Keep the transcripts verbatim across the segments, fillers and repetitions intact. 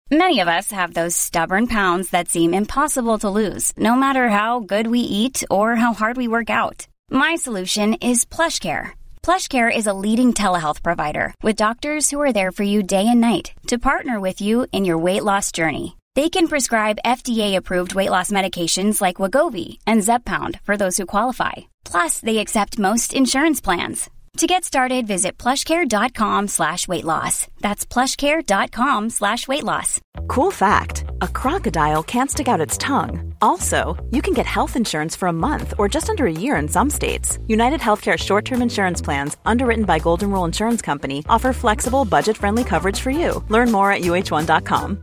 Many of us have those stubborn pounds that seem impossible to lose, no matter how good we eat or how hard we work out. My solution is PlushCare. PlushCare is a leading telehealth provider with doctors who are there for you day and night to partner with you in your weight loss journey. They can prescribe F D A-approved weight loss medications like Wegovy and Zepbound for those who qualify. Plus, they accept most insurance plans. To get started, visit plushcare.com slash weight loss. That's plushcare.com slash weight loss. Cool fact, a crocodile can't stick out its tongue. Also, you can get health insurance for a month or just under a year in some states. United Healthcare short-term insurance plans, underwritten by Golden Rule Insurance Company, offer flexible, budget-friendly coverage for you. Learn more at u h one dot com.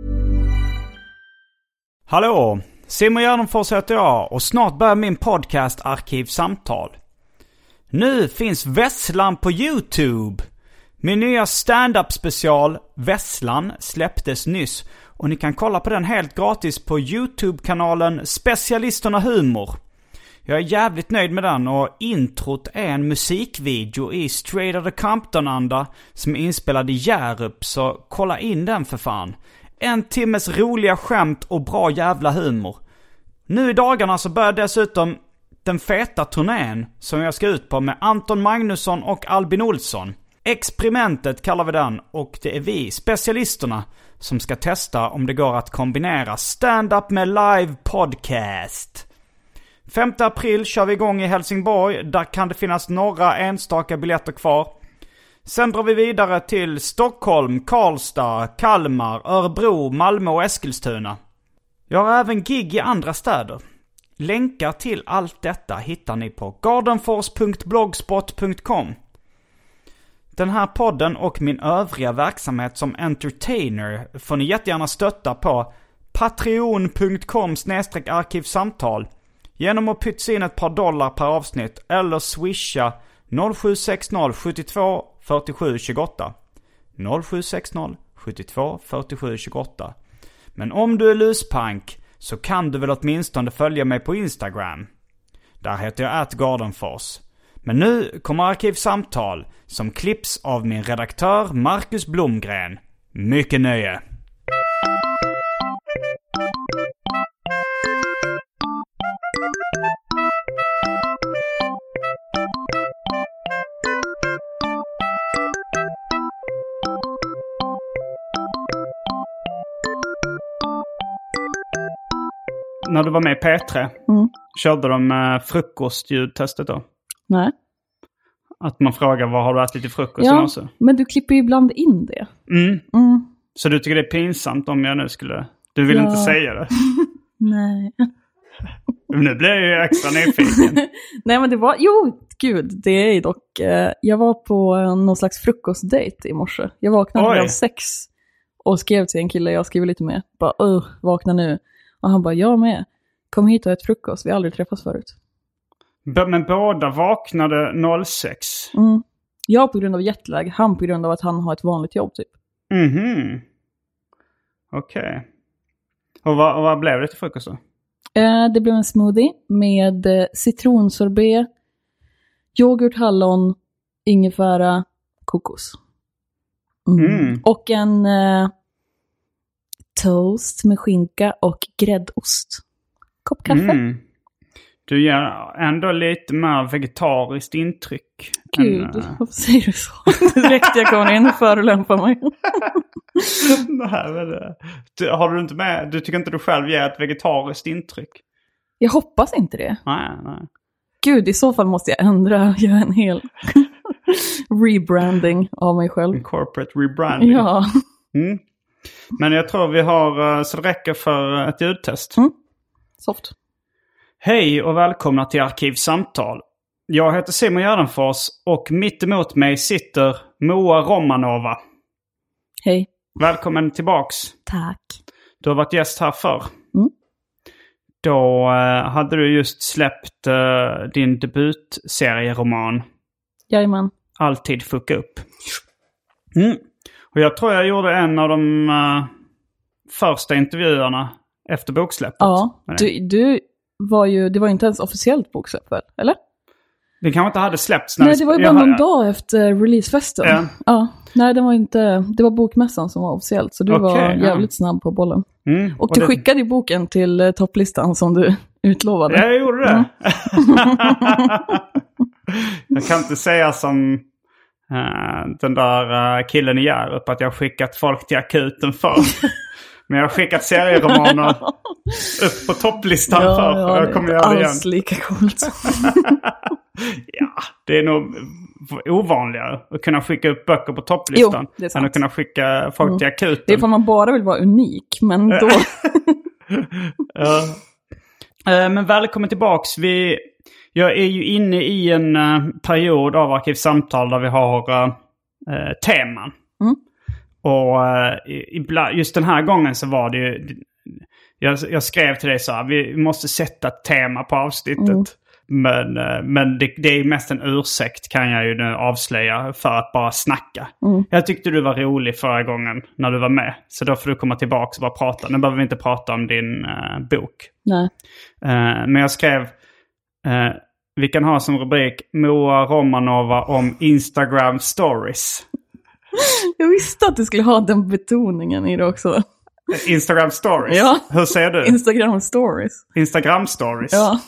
Hallå, Simon Gärdenfors heter jag och snart börjar min podcast Arkivsamtal. Nu finns Vesslan på YouTube. Min nya stand-up special Vesslan släpptes nyss och ni kan kolla på den helt gratis på YouTube-kanalen Specialisterna Humor. Jag är jävligt nöjd med den och introt är en musikvideo i Straight Outta Compton-anda som är inspelad i Hjärup, så kolla in den för fan. En timmes roliga skämt och bra jävla humor. Nu i dagarna så börjar dessutom den feta turnén som jag ska ut på med Anton Magnusson och Albin Olsson. Experimentet kallar vi den, och det är vi, specialisterna, som ska testa om det går att kombinera stand-up med live podcast. femte april kör vi igång i Helsingborg. Där kan det finnas några enstaka biljetter kvar. Sen drar vi vidare till Stockholm, Karlstad, Kalmar, Örebro, Malmö och Eskilstuna. Jag har även gig i andra städer. Länkar till allt detta hittar ni på gardenfors punkt blogspot punkt com. Den här podden och min övriga verksamhet som entertainer får ni jättegärna stötta på patreon punkt com snedstreck arkivsamtal genom att pytsa in ett par dollar per avsnitt eller swisha noll sju sex noll sju två fyra sju två åtta noll sju sex noll sju två fyra sju två åtta. Men om du är luspank så kan du väl åtminstone följa mig på Instagram. Där heter jag at gardenfors. Men nu kommer Arkivsamtal som klipps av min redaktör Marcus Blomgren. Mycket nöje! När du var med i P tre, mm. körde de uh, frukostljudtestet då? Nej. Att man frågar vad har du ätit till frukost? Ja, också? Men du klipper ju ibland in det. Mm. Mm. Så du tycker det är pinsamt om jag nu skulle... Du vill ja. inte säga det? Nej. Nu blir jag ju extra nyfiken. Nej men det var... Jo, gud, det är dock... Eh, jag var på eh, någon slags frukostdate i morse. Jag vaknade redan sex och skrev till en kille jag skrev lite med. Bara, uh, vakna nu. Och han bara, jag med. Kom hit och ät frukost. Vi har aldrig träffats förut. B- men båda vaknade noll sex? Mm. Jag på grund av jetlag. Han på grund av att han har ett vanligt jobb typ. Mhm. Okej. Okay. Och, vad, och vad blev det till frukost då? Eh, det blev en smoothie med eh, citronsorbet, yoghurt, hallon, ingefära, kokos. Mm. Mm. Och en... Eh, toast med skinka och gräddost. Kopp kaffe. Mm. Du ger ändå lite mer vegetariskt intryck. Gud, än, uh... varför säger du så? Direkt jag kommer in och förolämpar mig. Nej, men det... du, har du inte med... Du tycker inte du själv ger ett vegetariskt intryck? Jag hoppas inte det. Nej, nej. Gud, i så fall måste jag ändra. Göra en hel rebranding av mig själv. En corporate rebranding. Ja. Mm. Men jag tror vi har så det räcker för ett ljudtest. Mm. Soft. Hej och välkomna till Arkivsamtal. Jag heter Simon Gärdenfors och mitt emot mig sitter Moa Romanova. Hej. Välkommen tillbaks. Tack. Du har varit gäst här förr. Mm. Då eh, hade du just släppt eh, din debutserieroman. Jajamän. Alltid fucka upp. Mm. Och jag tror jag gjorde en av de uh, första intervjuerna efter boksläppet. Ja, du, du var ju, det var inte ens officiellt boksläpp väl, eller? Den kanske inte hade släppts. Nej, det var ju bara jag, någon dag efter releasefesten. Ja. ja. Nej, det var inte... Det var bokmässan som var officiellt. Så du okay, var jävligt ja. snabb på bollen. Mm, och, och du det... skickade ju boken till uh, topplistan som du utlovade. Ja, jag gjorde det. Mm. Jag kan inte säga som uh, den där uh, killen i Hjärup att jag har skickat folk till akuten för. Men jag har skickat serieromaner upp på topplistan ja, för. Ja, jag kommer göra det igen. Alls lika coolt. Ja, det är nog ovanligare att kunna skicka upp böcker på topplistan. Jo, det är sant. Än att kunna skicka folk mm. till akuten. Det är för man bara vill vara unik, men då... ja. uh, men välkommen tillbaks. Vi, jag är ju inne i en uh, period av Arkivsamtal där vi har uh, uh, teman. Mm. Och uh, just den här gången så var det ju... Jag, jag skrev till dig så här, vi måste sätta ett tema på avsnittet. Mm. Men, men det, det är mest en ursäkt kan jag ju nu avslöja för att bara snacka. Mm. Jag tyckte du var rolig förra gången när du var med. Så då får du komma tillbaka och bara prata. Nu behöver vi inte prata om din uh, bok. Nej. Uh, men jag skrev, uh, vi kan ha som rubrik Moa Romanova om Instagram stories. Jag visste att du skulle ha den betoningen i det också. Instagram stories? Ja. Hur säger du? Instagram stories. Instagram stories? Ja.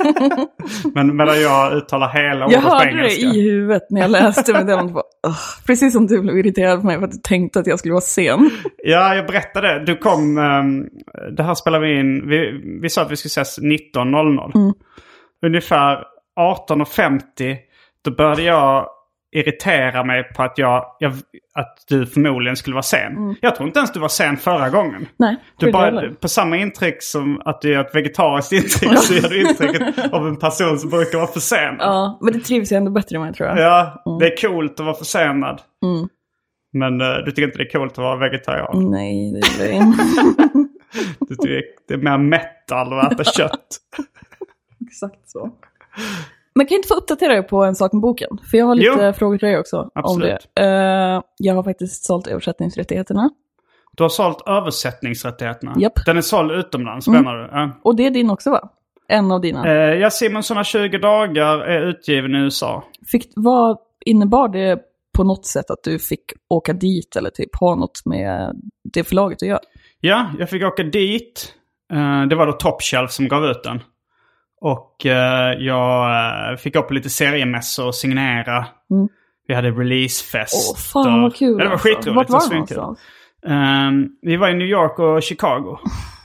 Men medan jag uttalar hela ordet på engelska. Jag hörde det i huvudet när jag läste med den. Bara, oh, precis som du blev irriterad på mig för att du tänkte att jag skulle vara sen. Ja, jag berättade. Du kom... Um, det här spelar vi in... Vi, vi sa att vi skulle ses nitton noll noll. Mm. Ungefär arton femtio då började jag irritera mig på att, jag, jag, att du förmodligen skulle vara sen. Mm. Jag tror inte ens du var sen förra gången. Nej, du bara, på samma intryck som att du är ett vegetariskt intryck så är du intrycket av en person som brukar vara för sen. Ja, men det trivs jag ändå bättre med tror jag. Ja, mm. det är coolt att vara försenad. Mm. Men uh, du tycker inte det är coolt att vara vegetarian? Nej, det är det. Du tycker det är mer metal att äta kött. Exakt så. Men kan jag inte få uppdatera dig på en sak med boken? För jag har lite jo. frågor till dig också. Absolut. Om det. Uh, jag har faktiskt sålt översättningsrättigheterna. Du har sålt översättningsrättigheterna? Japp. Den är såld utomlands, mm. menar du? Ja. Och det är din också va? En av dina. Uh, ja, Simonsson tjugo dagar är utgiven i U S A. Fick, vad innebar det på något sätt att du fick åka dit eller typ ha något med det förlaget att göra? Ja, jag fick åka dit. Uh, det var då Top Shelf som gav ut den. Och uh, jag uh, fick upp på lite seriemässor och signera. Mm. Vi hade releasefest. Åh, fan vad kul. Ja, det var skitroligt. Vart var det någonstans? Um, vi var i New York och Chicago.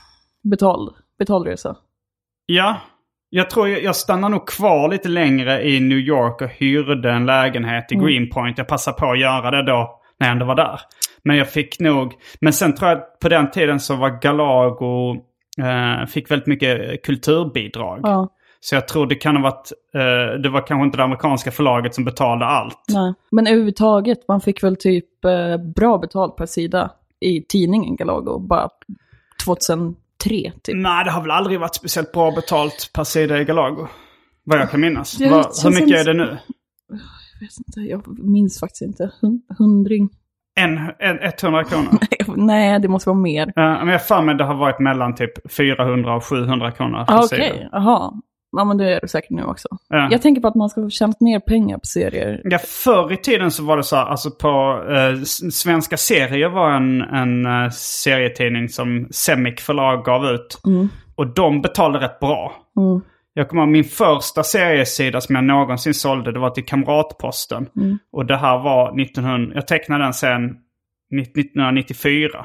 Betald. Betalresa. Ja. Jag tror jag, jag stannar nog kvar lite längre i New York och hyrde en lägenhet i mm. Greenpoint. Jag passade på att göra det då när jag ändå var där. Men jag fick nog... Men sen tror jag att på den tiden så var Galago... Uh, fick väldigt mycket kulturbidrag. Ja. Så jag tror det kan ha varit... Uh, det var kanske inte det amerikanska förlaget som betalade allt. Nej. Men överhuvudtaget, man fick väl typ uh, bra betalt per sida i tidningen Galago. Bara tjugohundratre typ. Nej, det har väl aldrig varit speciellt bra betalt per sida i Galago. Vad jag kan minnas. Var, hur mycket sen... är det nu? Jag vet inte, jag minns faktiskt inte. Hundring. En, en, hundra kronor? Nej, det måste vara mer. Uh, men jag för mig det har varit mellan typ fyrahundra och sjuhundra kronor. Ah, Okej, okay. Jaha. Ja, men det är det säkert nu också. Uh. Jag tänker på att man ska tjäna mer pengar på serier. Ja, förr i tiden så var det så här, alltså på uh, Svenska serier var en, en uh, serietidning som Semic förlag gav ut. Mm. Och de betalade rätt bra. Mm. Jag kommer ihåg min första seriesida som jag någonsin sålde, det var till Kamratposten. Mm. Och det här var nittonhundra, jag tecknade den sen nittonhundranittiofyra.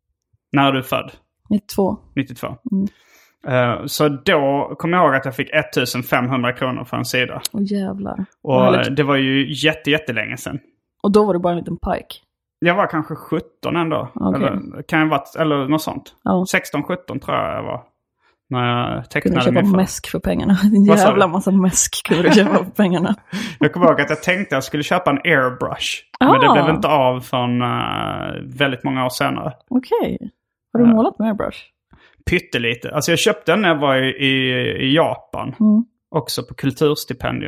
När är du född? nittiotvå. nittiotvå. Mm. Uh, så då kom jag ihåg att jag fick ettusenfemhundra kronor för en sida. Åh jävlar. Och det var ju jätte, jättelänge sedan. Och då var det bara en liten pike? Jag var kanske sjutton ändå. Okay. Eller, kan jag varit, eller något sånt. Oh. sexton sjutton tror jag jag var. När jag tecknade kunde köpa mäsk för pengarna. En jävla massa mäsk kunde du köpa för pengarna. Jag kommer ihåg att jag tänkte att jag skulle köpa en airbrush. Ah. Men det blev inte av från uh, väldigt många år senare. Okej. Okay. Har du uh, målat med airbrush? Pyttelite. Alltså jag köpte den när jag var i, i, i Japan. Mm. Också på kulturstipendium.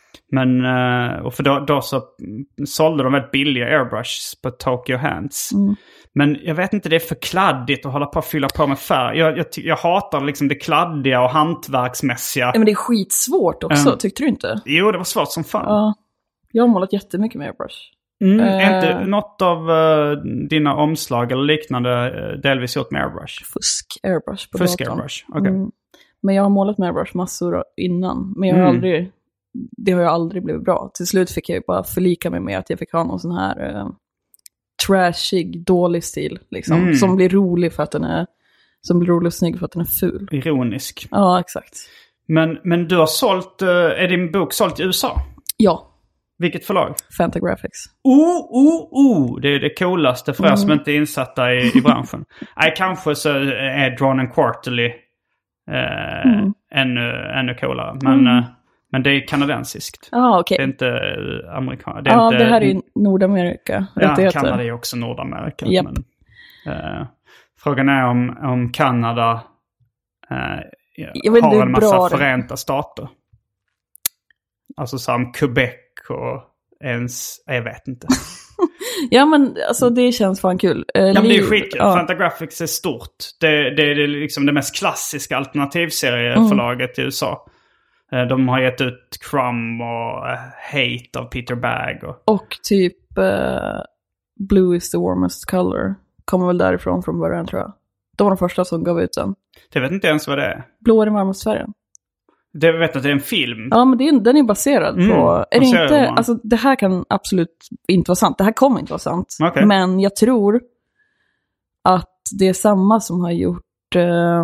Men och för då, då så sålde de väldigt billiga airbrushs på Tokyo Hands. Mm. Men jag vet inte, det är för kladdigt att hålla på att fylla på med färg. Jag, jag, jag hatar liksom det kladdiga och hantverksmässiga. Ja, men det är skitsvårt också, um, tyckte du inte? Jo, det var svårt som fan. Ja, jag har målat jättemycket med airbrush. Mm, uh, är inte något av uh, dina omslag eller liknande uh, delvis gjort med airbrush? Fusk airbrush på Fusk datorn. airbrush, okej. Okay. Mm. Men jag har målat med airbrush massor innan. Men jag har mm. aldrig, det har ju aldrig blivit bra. Till slut fick jag ju bara förlika mig med att jag fick ha någon sån här uh, trashig, dålig stil. Liksom, mm. Som blir rolig för att den är som blir rolig och snygg för att den är ful. Ironisk. Ja, exakt. Men, men du har sålt, uh, är din bok sålt i U S A? Ja. Vilket förlag? Fantagraphics. Oh, oh, oh. Det är det coolaste för mm. er som inte är insatta i, i branschen. Nej, kanske så är Drawn and Quarterly eh, mm. ännu, ännu coolare. Men, mm. eh, men det är kanadensiskt. Ah, okay. Det är inte eh, amerikanskt. Ja, ah, inte, det här är Nordamerika. Ja, Kanada är också Nordamerika. Yep. Men, eh, frågan är om, om Kanada eh, har en massa förenta stater. Alltså som Quebec och ens, jag vet inte. Ja, men alltså det känns fan kul. Eh, ja, men det är skitkul. Ja. Fantagraphics är stort. Det, det är liksom det mest klassiska alternativserieförlaget mm. i U S A. Eh, de har gett ut Crumb och uh, Hate av Peter Bagg. Och, och typ uh, Blue is the warmest color. Kommer väl därifrån från början, tror jag. De var de första som gav ut den. Jag vet inte ens vad det är. Blå är den varmaste färgen. Det, jag vet att det är en film. Ja, men det är, den är baserad mm, på... Är det inte, alltså, det här kan absolut inte vara sant. Det här kommer inte vara sant. Okay. Men jag tror att det är samma som har gjort... Åh, uh...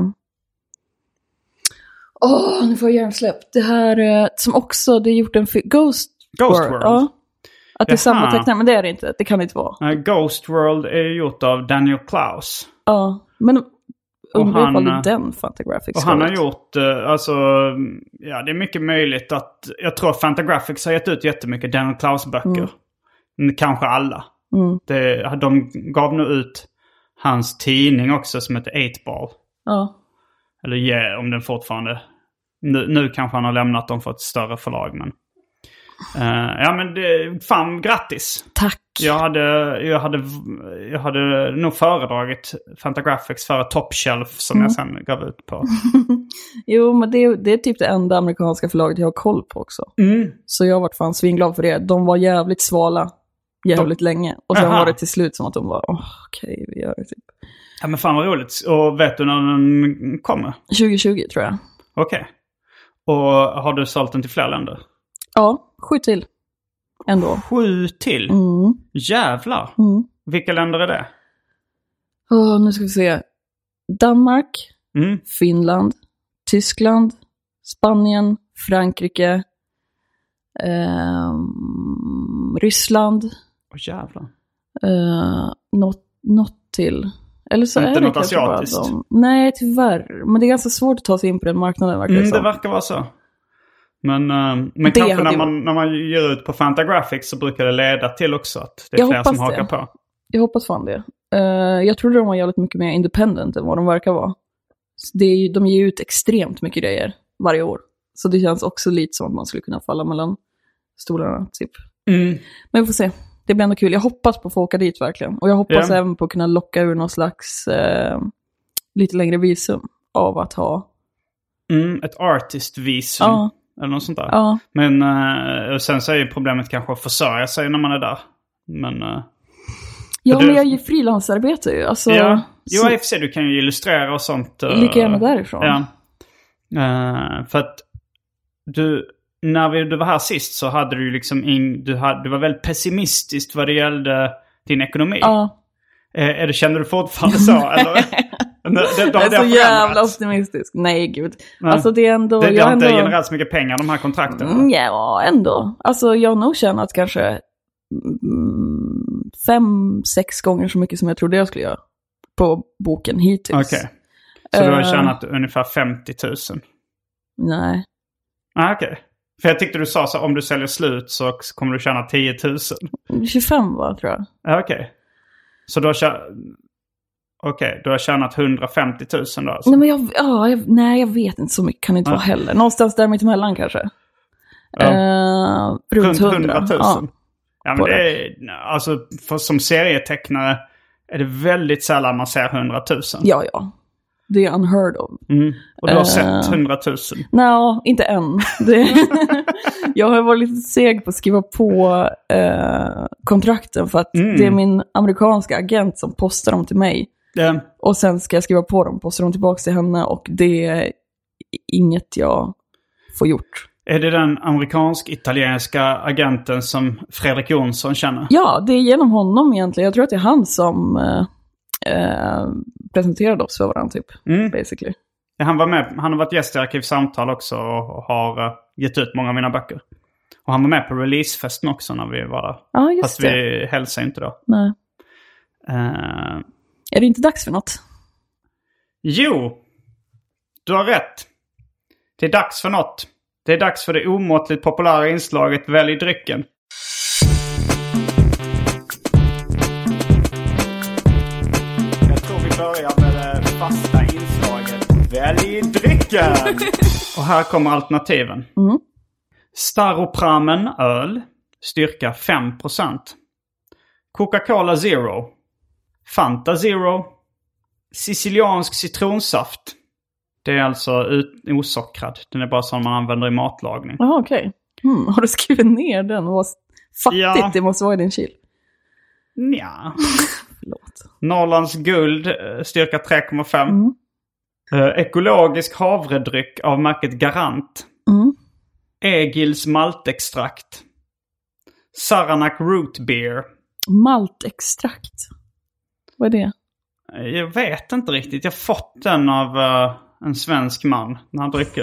oh, nu får jag hjärnsläpp. Det här uh, som också... Det är gjort en... Fi- Ghost, Ghost World. World. Ja. Att det är Jaha. samma tecknare, men det är det inte. Det kan det inte vara. Uh, Ghost World är gjort av Daniel Klaus. Ja, men... Undrar han, ifall det är den Fantagraphics. Och han har gjort, alltså, ja, det är mycket möjligt att, jag tror att Fantagraphics har gett ut jättemycket Daniel Klaus-böcker. Mm. Kanske alla. Mm. Det, de gav nu ut hans tidning också som heter eight ball. Ja. Eller yeah, om den fortfarande, nu, nu kanske han har lämnat dem för ett större förlag, men. Uh, ja, men det, fan, grattis. Tack. Jag hade, jag hade, jag hade nog föredragit Fantagraphics före Top Shelf som mm. jag sen gav ut på. Jo, men det, det är typ det enda amerikanska förlaget jag har koll på också. Mm. Så jag har varit fan svinglad för det. De var jävligt svala jävligt De... länge. Och sen Aha. var det till slut som att de var, åh, okej, okay, vi gör det typ. Ja, men fan vad roligt. Och vet du när den kommer? tjugo tjugo tror jag. Okej. Okay. Och har du sålt den till fler länder? Ja, sju till. Ändå. Sju till? Mm. Jävlar. Mm. Vilka länder är det? Oh, nu ska vi se. Danmark, mm. Finland, Tyskland, Spanien, Frankrike, eh, Ryssland. Åh, oh, jävlar. Eh, något, något till. Eller så inte är det något asiatiskt? De... Nej, tyvärr. Men det är ganska svårt att ta sig in på den marknaden. Verkar mm, det verkar vara så. Men, uh, men kanske när man, när man ger ut på Fantagraphics så brukar det leda till också att det är jag fler som hakar det. på. Jag hoppas fan det. Uh, jag trodde de var jävligt mycket mer independent än vad de verkar vara. Det är ju, de ger ut extremt mycket grejer varje år. Så det känns också lite som att man skulle kunna falla mellan stolarna typ. Mm. Men vi får se. Det blir ändå kul. Jag hoppas på att få åka dit verkligen. Och jag hoppas yeah. även på att kunna locka ur någon slags uh, lite längre visum av att ha... Mm, ett artist-visum. Ja. Eller något sånt där. Ja. Men uh, sen så är ju problemet kanske att försörja sig när man är där. Men... Uh, ja, du... men jag är ju frilansarbete ju. Alltså, ja, jo, så... i och för sig, du kan ju illustrera och sånt. Uh, Lika gärna därifrån. Ja. Uh, för att du... När vi, du var här sist så hade du ju liksom... In, du, hade, du var väldigt pessimistisk vad det gällde din ekonomi. Ja. Uh, är det, känner du fortfarande så? Eller? Det, det, det, jag är så jävla optimistisk. Nej, gud. Nej. Alltså det är ändå... Det, det har inte ändå... genererat så mycket pengar, de här kontrakten. Mm, ja, ändå. Alltså jag har nog tjänat kanske mm, fem, sex gånger så mycket som jag trodde jag skulle göra på boken hittills. Okej. Okay. Så uh, du har tjänat ungefär femtio tusen? Nej. Ah, okej. Okay. För jag tyckte du sa så om du säljer slut så kommer du tjäna tio tusen. tjugofem var tror jag. Ah, okej. Okay. Så du har tjänat... Okej, okay, du har tjänat hundrafemtio tusen då alltså. Nej, men jag, ja, jag, nej, jag vet inte så mycket. Kan det inte ja. vara heller. Någonstans där mitt emellan kanske. Ja. Eh, runt hundra tusen. Ja, ja, men det är, alltså, för som serietecknare är det väldigt sällan man ser hundratusen. Ja, ja. Det är unheard of. Mm. Och du har uh, sett hundratusen? Nej, no, inte än. Det, jag har varit lite seg på att skriva på uh, kontrakten för att mm. det är min amerikanska agent som postar dem till mig. Yeah. Och sen ska jag skriva på dem, postar dem tillbaka till henne och det är inget jag får gjort. Är det den amerikansk-italienska agenten som Fredrik Jonsson känner? Ja, det är genom honom egentligen. Jag tror att det är han som uh, uh, presenterade oss för varandra typ, mm. basically. Ja, han var med, han har varit gäst i Arkivsamtal också och har uh, gett ut många av mina böcker. Och han var med på releasefesten också när vi var där. Ja, just Fast det. vi hälsade inte då. Nej. Uh, är det inte dags för något? Jo, du har rätt. Det är dags för något. Det är dags för det omåttligt populära inslaget Välj drycken. Jag tror vi börjar med det fasta inslaget Välj drycken. Och här kommer alternativen. Mm. Staropramen öl, styrka fem procent. Coca-Cola Zero. Fanta Zero. Siciliansk citronsaft. Det är alltså ut, osockrad. Den är bara sån man använder i matlagning. Jaha, okej. Okay. Hmm, har du skrivit ner den? Vad fattigt ja. Det måste vara i din kyl. Ja. Förlåt. Norrlands guld, styrka tre komma fem. Mm. Uh, ekologisk havredryck av märket Garant. Mm. Egils maltextrakt. Saranac root beer. Maltextrakt? Vad är det? Jag vet inte riktigt. Jag har fått den av uh, en svensk man när han dricker.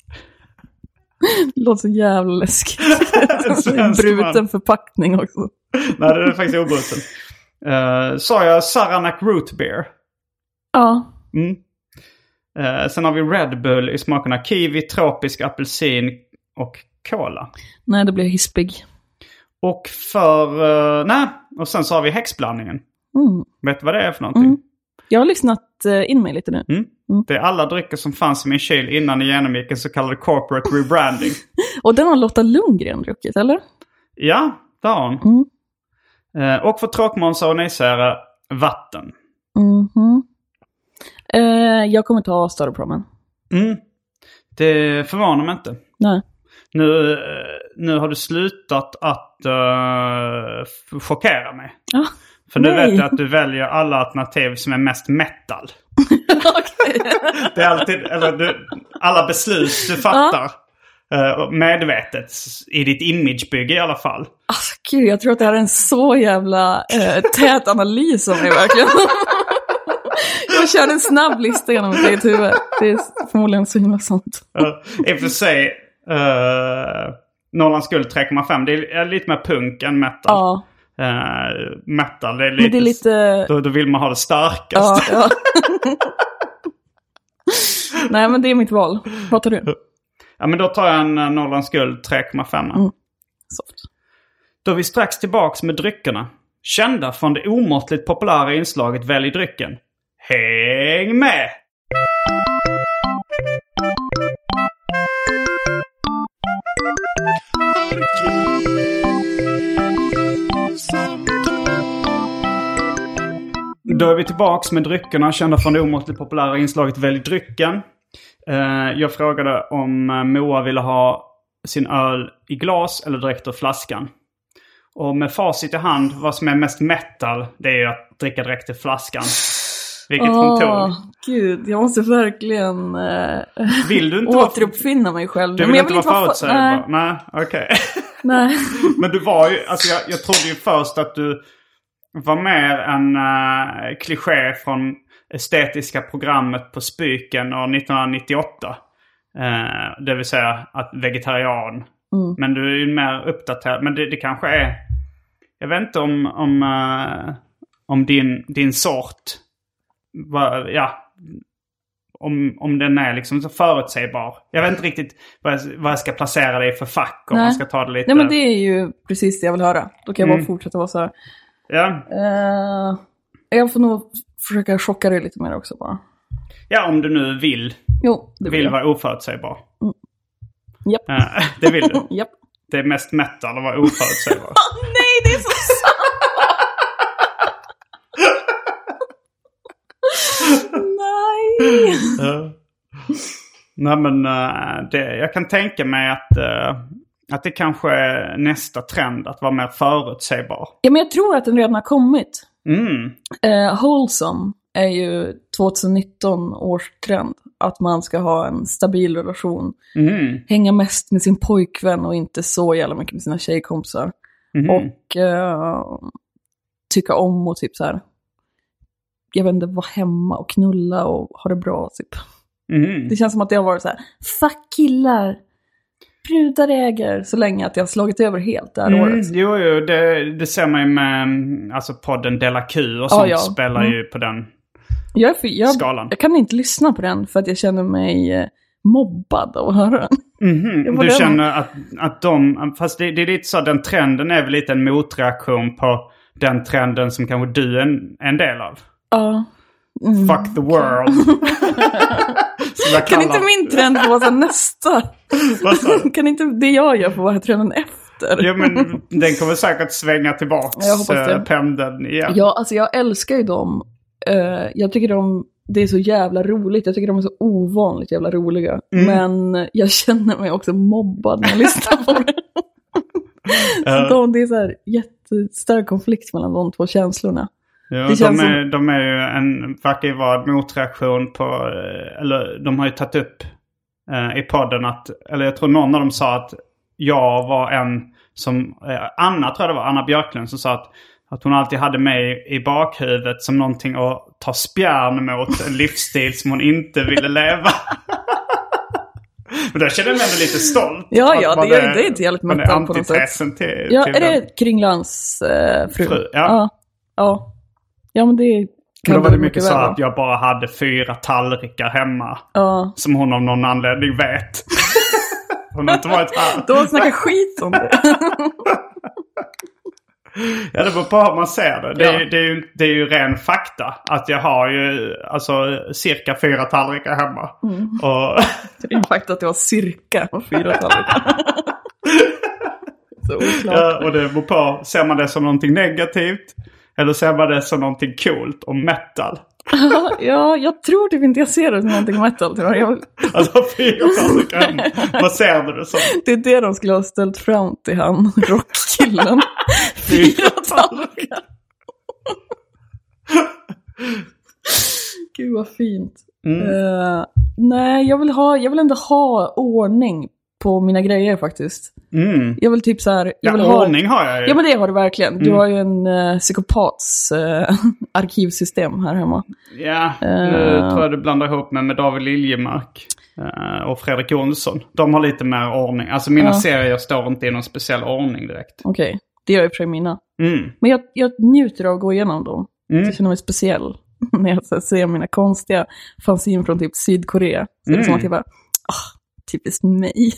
Det låter så jävla läskigt. en en bruten man. Förpackning också. Nej, det är faktiskt obruten. Uh, sa jag Saranac root beer? Ja. Mm. Uh, sen har vi Red Bull i smakerna kiwi, tropisk apelsin och cola. Nej, det blir hispig. Och för... Uh, nej, och sen så har vi häxblandningen. Mm. Vet du vad det är för någonting? Mm. Jag har lyssnat uh, in mig lite nu. Mm. Mm. Det är alla drycker som fanns i min kyl innan jag genomgick en så kallad corporate rebranding. Och den har Lotta Lundgren druckit, eller? Ja, det har hon. Mm. Uh, och för tråkmånsar och nejsägare, vatten. Mm-hmm. Uh, jag kommer ta Staropramen. Mm. Det förvånar mig inte. Nej. Nu, nu har du slutat att uh, chockera mig. Ja. För nu Nej. vet jag att du väljer alla alternativ som är mest metal. Okej. Det är alltid, eller du, alla beslut du fattar uh, medvetet i ditt imagebygge i alla fall. Alltså gud, jag tror att det här är en så jävla uh, tät analys av mig verkligen. Jag kör en snabb lista genom mitt eget huvud. Det är förmodligen så himla sånt. Uh, I och för sig, uh, Norrlands guld tre komma fem. Det är lite mer punk än metal. Ja. Uh, metal, det är lite... Men det är lite... Då, då vill man ha det starkaste. Ja, ja. Nej, men det är mitt val. Vad tar du? Ja, men då tar jag en uh, Norrlands guld tre komma fem. Mm. Soft. Då är vi strax tillbaks med dryckerna. Kända från det omåttligt populära inslaget Välj drycken. Häng med! Då är vi tillbaks med dryckerna kända från det omåttligt populära inslaget Välj drycken. Jag frågade om Moa ville ha sin öl i glas eller direkt ur flaskan. Och med facit i hand, vad som är mest metal, det är ju att dricka direkt ur flaskan. Vilket hon tog. Gud, jag måste verkligen äh, vill du inte återuppfinna vara... mig själv. Du vill, men jag inte vill vara inte förutsägbar? Nej, Nej okej. Okay. Nej. Men du var ju, alltså jag, jag trodde ju först att du var mer en uh, kliché från estetiska programmet på Spyken år nittonhundranittioåtta. Uh, det vill säga att vegetarian. Mm. Men du är ju mer uppdaterad. Men det, det kanske är... Jag vet inte om, om, uh, om din, din sort... Va, ja... Om, om den är liksom så förutsägbar. Jag vet inte riktigt vad jag, vad jag ska placera dig för fack. Om Nej. man ska ta det lite... Nej, men det är ju precis det jag vill höra. Då kan jag Mm. bara fortsätta vara så här. Ja. Uh, jag får nog försöka chocka dig lite mer också bara. Ja, om du nu vill. Jo, det vill Vill jag. vara oförutsägbar. Mm. Japp. Uh, det vill du. Japp. det är mest metal att vara oförutsägbar. Nej, det är så sant! Nej! uh, nej men uh, det, jag kan tänka mig att, uh, att det kanske är nästa trend att vara mer förutsägbar. Ja, men jag tror att den redan har kommit. Mm. Uh, wholesome är ju tjugonitton års trend. Att man ska ha en stabil relation. Mm. Hänga mest med sin pojkvän och inte så jävla mycket med sina tjejkompisar. Mm. Och uh, tycka om och typ så här. Jag vet inte, vara hemma och knulla och ha det bra typ. Mm. Det känns som att det har varit så här. Fuck killar. Brudar äger. Så länge att jag har slagit över helt det här mm. året. Jo, jo det, det ser man ju med alltså podden Della Q och sånt. Ah, ja. Spelar mm. ju på den jag, jag, skalan. Jag kan inte lyssna på den för att jag känner mig eh, mobbad av att höra den. Mm-hmm. Du känner att, att de... Fast det, det är lite så, den trenden är väl lite en motreaktion på den trenden som kanske du är en, en del av. Ja. Mm. Fuck the world. Kan inte min trend få vara nästa? Kan inte det jag gör få vara trenden efter? Ja, men den kommer säkert svänga tillbaka. Jag hoppas det. Pendeln igen. Ja, alltså jag älskar ju dem. Uh, jag tycker de, det är så jävla roligt. Jag tycker de är så ovanligt jävla roliga. Mm. Men jag känner mig också mobbad när jag lyssnar på det. Så de, det är så här jättestark konflikt mellan de två känslorna. Ja, det de, är, som... de är ju en, verkar ju vara en motreaktion på, eller de har ju tagit upp eh, i podden att, eller jag tror någon av dem sa att jag var en som, eh, Anna tror jag det var, Anna Björklund som sa att, att hon alltid hade mig i bakhuvudet som någonting att ta spjärn mot en livsstil som hon inte ville leva. Men där känner jag mig lite stolt. Ja, ja, det är, det är inte jävligt metal på något sätt. Till, ja, till är den. det Kringlands eh, fru? fru? Ja. Ja. Ja. Ja, men det kan då var det mycket så väl. att jag bara hade fyra tallrikar hemma. Ja. Som hon av någon anledning vet. Hon har inte varit här. Då snackar skit om det. Ja, det beror på hur man ser det. Det är, ja. det, är ju, det är ju ren fakta. Att jag har ju alltså cirka fyra tallrikar hemma. Mm. Och... Det är ju fakta att jag har cirka fyra tallrikar. Så oklart. Ja, och det beror på. Ser man det som någonting negativt? Eller ser man det som någonting coolt och metal? Ja, jag tror typ inte jag ser det som någonting metal. Tror jag. Alltså fyra tallrikar hemma. Vad ser du det som? Det är det de skulle ha ställt fram till han, rockkillen. Fyra tallrikar. Gud vad fint. Mm. Uh, nej, jag vill, ha, jag vill ändå ha ordning på mina grejer faktiskt. Mm. Jag vill typ så här... Jag vill ja, ha, ordning har jag ju. Ja, men det har du verkligen. Du mm. har ju en uh, psykopats uh, arkivsystem här hemma. Ja, nu uh, tror jag du blandar ihop med, med David Liljemark uh, och Fredrik Jonsson. De har lite mer ordning. Alltså mina uh. serier står inte i någon speciell ordning direkt. Okej, okay. Det gör jag i och för sig mina. Mm. Men jag, jag njuter av att gå igenom dem. Mm. Jag känner mig speciell när jag så, ser mina konstiga fanzine från typ Sydkorea. Så mm. det är som att jag bara... Oh, typiskt mig.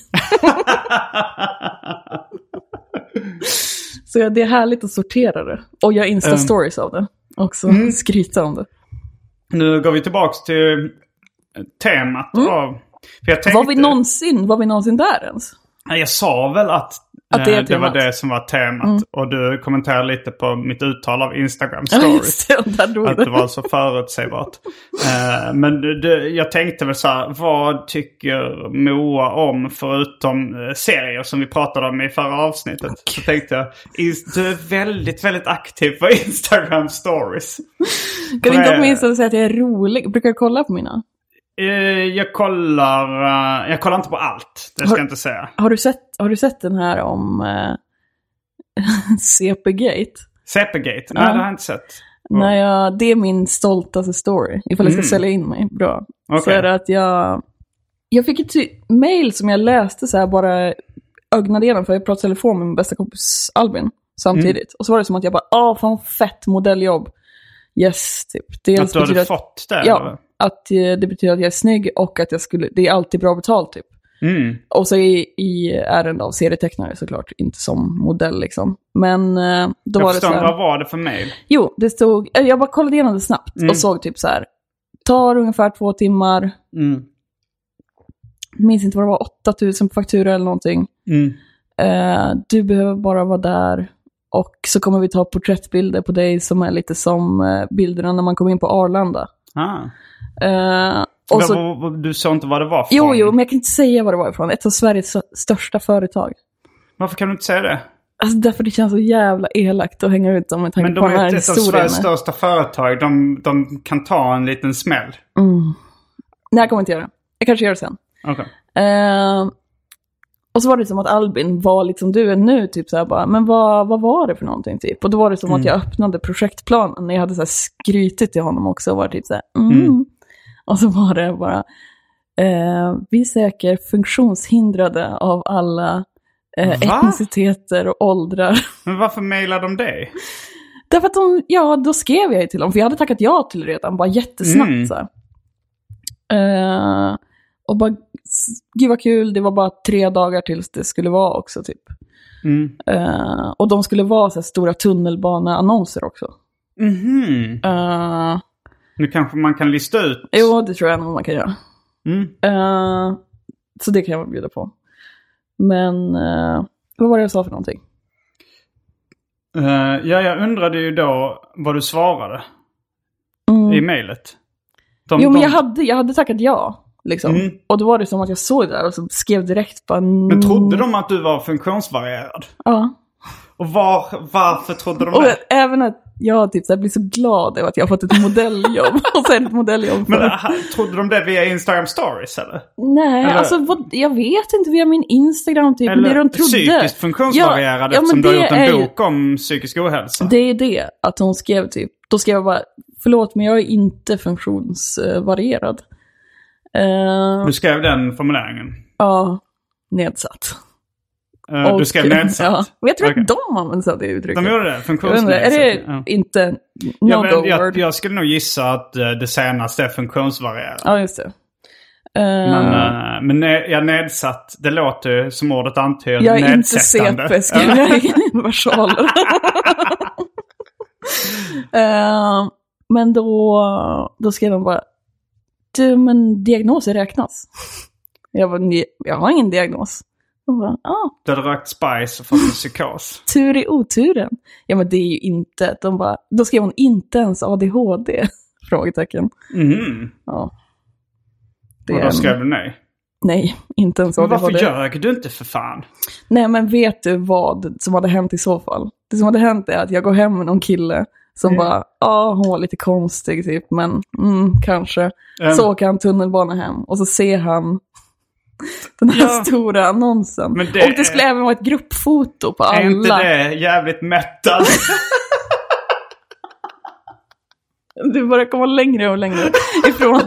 Så ja, det är härligt att sortera det. Och jag Insta-stories um. av det. Också mm. skryta om det. Nu går vi tillbaka till temat. Mm. Av, för jag tänkte, var, vi någonsin, var vi någonsin där ens? Jag sa väl att, att det, eh, det var det som var temat. Mm. Och du kommenterade lite på mitt uttal av Instagram stories. Ja, det, att det var så förutsägbart. uh, men du, du, jag tänkte väl så här, vad tycker Moa om förutom uh, serier som vi pratade om i förra avsnittet? Okay. Så tänkte jag, du är väldigt, väldigt aktiv på Instagram stories. Kan du inte åtminstone säga att jag är rolig? Brukar du kolla på mina? Jag kollar uh, jag kollar inte på allt. Det ska har, jag inte säga. Har du sett, har du sett den här om uh, C P-gate? C P-gate? Nej, ja. Det har jag inte sett. Nej, jag, det är min stoltaste story. Ifall jag ska mm. sälja in mig. Bra. Okay. Så är det att jag... Jag fick ett ty- mail som jag läste så här bara ögnade igenom. För jag pratade telefon med min bästa kompis Albin samtidigt. Mm. Och så var det som att jag bara, åh fan fett modelljobb. Yes, typ. Dels att du hade att, fått det? Ja. Eller? Att det betyder att jag är snygg och att jag skulle, det är alltid bra betalt typ. Mm. Och så i, i ärende av serietecknare såklart, inte som modell liksom. Men då jag var det så här, vad var det för mail? Jo, det stod, jag bara kollade igenom det snabbt mm. och såg typ så här, tar ungefär två timmar. Mm. Minns inte vad det var, åtta tusen på faktura eller någonting. Mm. Eh, du behöver bara vara där. Och så kommer vi ta porträttbilder på dig som är lite som eh, bilderna när man kommer in på Arlanda. Ah. Eh, och så, du sa inte vad det var för. Jo, jo, men jag kan inte säga vad det var ifrån. Ett av Sveriges största företag. Varför kan du inte säga det? Alltså därför det känns så jävla elakt att hänga ut dem med tanke på den här historien. Men de är ett av Sveriges största företag. De, de kan ta en liten smäll. Mm. Nej, jag kommer inte göra det. Jag kanske gör det sen. Okay. Uh, och så var det som att Albin var lite som du är nu. Typ så här bara, men vad, vad var det för någonting typ? Och då var det som mm. att jag öppnade projektplanen. När jag hade så här skrytit till honom också. Och var typ så här, mm. Mm. Och så var det bara, uh, vi söker funktionshindrade av alla uh, etniciteter och åldrar. Men varför mejlade de dig? Därför att de, ja, då skrev jag till dem. För jag hade tackat ja till det redan, bara jättesnabbt mm. så här. Uh, och bara, gud vad kul, det var bara tre dagar tills det skulle vara också typ. Mm. Uh, och de skulle vara så här stora tunnelbaneannonser också. Mhm. Uh, nu kanske man kan lista ut. Jo, det tror jag nog man kan göra. Mm. Uh, så det kan jag bjuda på. Men uh, vad var det jag sa för någonting? Uh, ja, jag undrade ju då vad du svarade mm. i mejlet. De, jo, men de... jag hade, jag hade tackat ja. Liksom. Mm. Och då var det som att jag såg det där och så skrev direkt bara... Men trodde de att du var funktionsvarierad? Ja. Och var, varför trodde de och det? Även att jag typ så här blir så glad över att jag har fått ett modelljobb. Och sen ett modelljobb för... Men trodde de det via Instagram Stories eller? Nej, eller... alltså vad, jag vet inte via min Instagram typ. Eller det de trodde. Psykiskt funktionsvarierad, ja, ja, eftersom du har gjort en bok ju... om psykisk ohälsa. Det är det, att hon skrev typ. Då skrev jag bara, förlåt men jag är inte funktionsvarierad. Uh, du skrev den formuleringen? Ja, nedsatt. Uh, och, du skrev nedsatt? Ja, och jag tror okay. att de använder sig av det uttrycket. De gjorde det, funktionsnedsatt. Är det ja. inte no ja, jag, jag skulle nog gissa att uh, det senaste är funktionsvarierad. Ja, just det. Uh, men uh, men ne- jag nedsatt, det låter som ordet antyder jag är nedsättande. Inte C P, skriver jag i versaler. uh, men då, då skrev de bara, du, men diagnoser räknas. Jag bara, jag har ingen diagnos. Bara, ah. Du hade rökt spice och fått en psykos. Tur i oturen. Ja, men det är ju inte. De bara, då skrev hon inte ens A D H D. Frågetecken. Mm. Ja. Det och då skrev du nej? Nej, inte ens A D H D. Men varför ljög du inte för fan? Nej, men vet du vad som hade hänt i så fall? Det som hade hänt är att jag går hem med någon kille som mm. bara, ja, hon var lite konstig typ, men mm, kanske. Mm. Så åker han tunnelbana hem och så ser han den här ja. stora annonsen. Men det och det skulle är... även vara ett gruppfoto på alla. Är inte det jävligt metal? Du bara kommer längre och längre ifrån.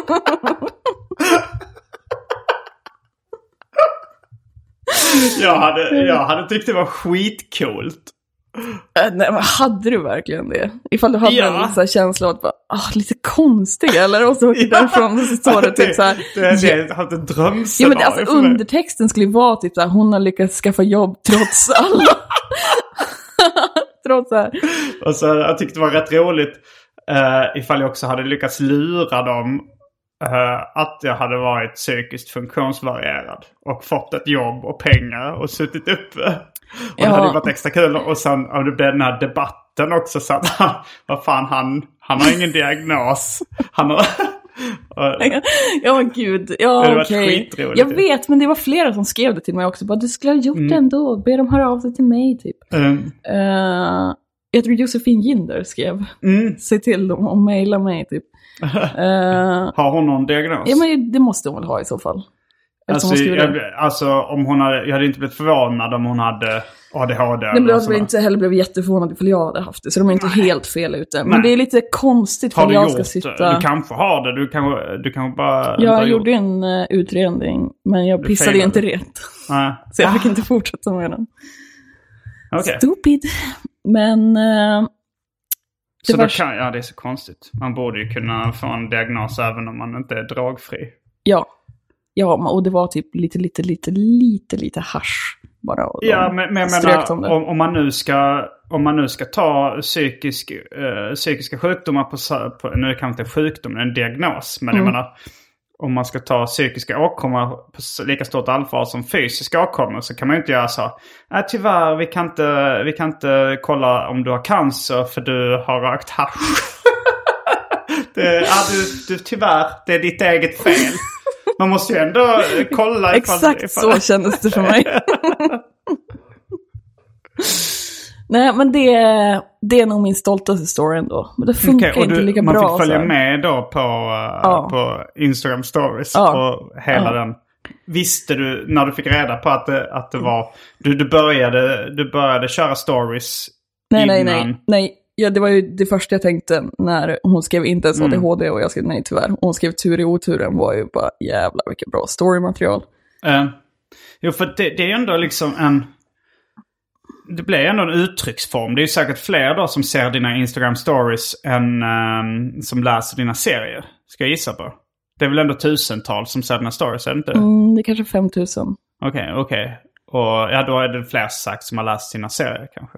jag, hade, jag hade tyckt det var skitcoolt. Äh, nej, men hade du verkligen det? Ifall du hade ja. en lite så här känsla av att bara, ah, lite konstig eller? Och så åker ja. därifrån och så står det typ så här. Det, det, det har haft en drömscenario. Ja, men det, alltså, undertexten skulle ju vara typ så här, hon har lyckats skaffa jobb trots alla. trots så här. Och så jag tyckte det var rätt roligt uh, ifall jag också hade lyckats lura dem uh, att jag hade varit psykiskt funktionsvarierad och fått ett jobb och pengar och suttit uppe. Och ja. Det hade ju varit extra kul. Och sen och det blev den här debatten också. Så att han, vad fan, han, han har ingen diagnos. Han har... ja men gud. Ja okej. Okay. Jag vet, men det var flera som skrev det till mig också. Bara, du skulle ha gjort mm. det ändå. Be dem höra av sig till mig typ. Mm. Uh, jag tror Josefin Ginder skrev. Mm. Se till dem och mejla mig typ. Uh, har hon någon diagnos? Ja men det måste hon väl ha i så fall. Alltså, jag, alltså om hon hade, jag hade inte blivit förvånad om hon hade A D H D. Nej, men jag hade inte heller blivit jätteförvånad ifall jag hade haft det. Så de är inte Nej. helt fel ute. Men Nej. det är lite konstigt för jag ska sitta... Du kanske har det. Du kan, du kan bara... Jag gjorde gjort. en uh, utredning. Men jag du pissade ju inte rätt. Nej. Så jag fick inte fortsätta med den. Okay. Stupid. Men... Uh, så var... då kan, ja, det är så konstigt. Man borde ju kunna få en diagnos även om man inte är dragfri. Ja. Ja, och det var typ lite, lite, lite, lite, lite hasch bara. Ja, men, men jag menar, om, om, man nu ska, om man nu ska ta psykisk, uh, psykiska sjukdomar på, på, nu kan inte sjukdom, en diagnos, men mm. jag menar, om man ska ta psykiska åkommor på lika stort allvar som fysiska åkommor, så kan man ju inte göra så. Nej, tyvärr, vi kan inte, vi kan inte kolla om du har cancer för du har rökt hasch. det, ja, du, du, tyvärr, det är ditt eget fel. Man måste ju ändå kolla. Ifall, Exakt ifall... så kändes det för mig. Nej, men det, det är nog min stoltaste story ändå. Men det funkar okay, inte du, lika man bra. Man fick följa med då på, uh, ja. på Instagram stories ja. och hela ja. den. Visste du när du fick reda på att det, att det var... Du, du, började, du började köra stories nej, innan... Nej, nej, nej. Ja, det var ju det första jag tänkte när hon skrev inte ens A D H D mm. och jag skrev nej tyvärr. Hon skrev tur i oturen var ju bara jävla vilket bra storymaterial. Uh, jo, för det, det är ändå liksom en... Det blir ändå en uttrycksform. Det är ju säkert fler då som ser dina Instagram stories än um, som läser dina serier. Ska jag gissa på. Det är väl ändå tusentals som ser dina stories, är det inte? Mm, det är kanske fem tusen. Okej, okay, okej. Okay. Och ja, då är det fler sagt som har läst sina serier kanske.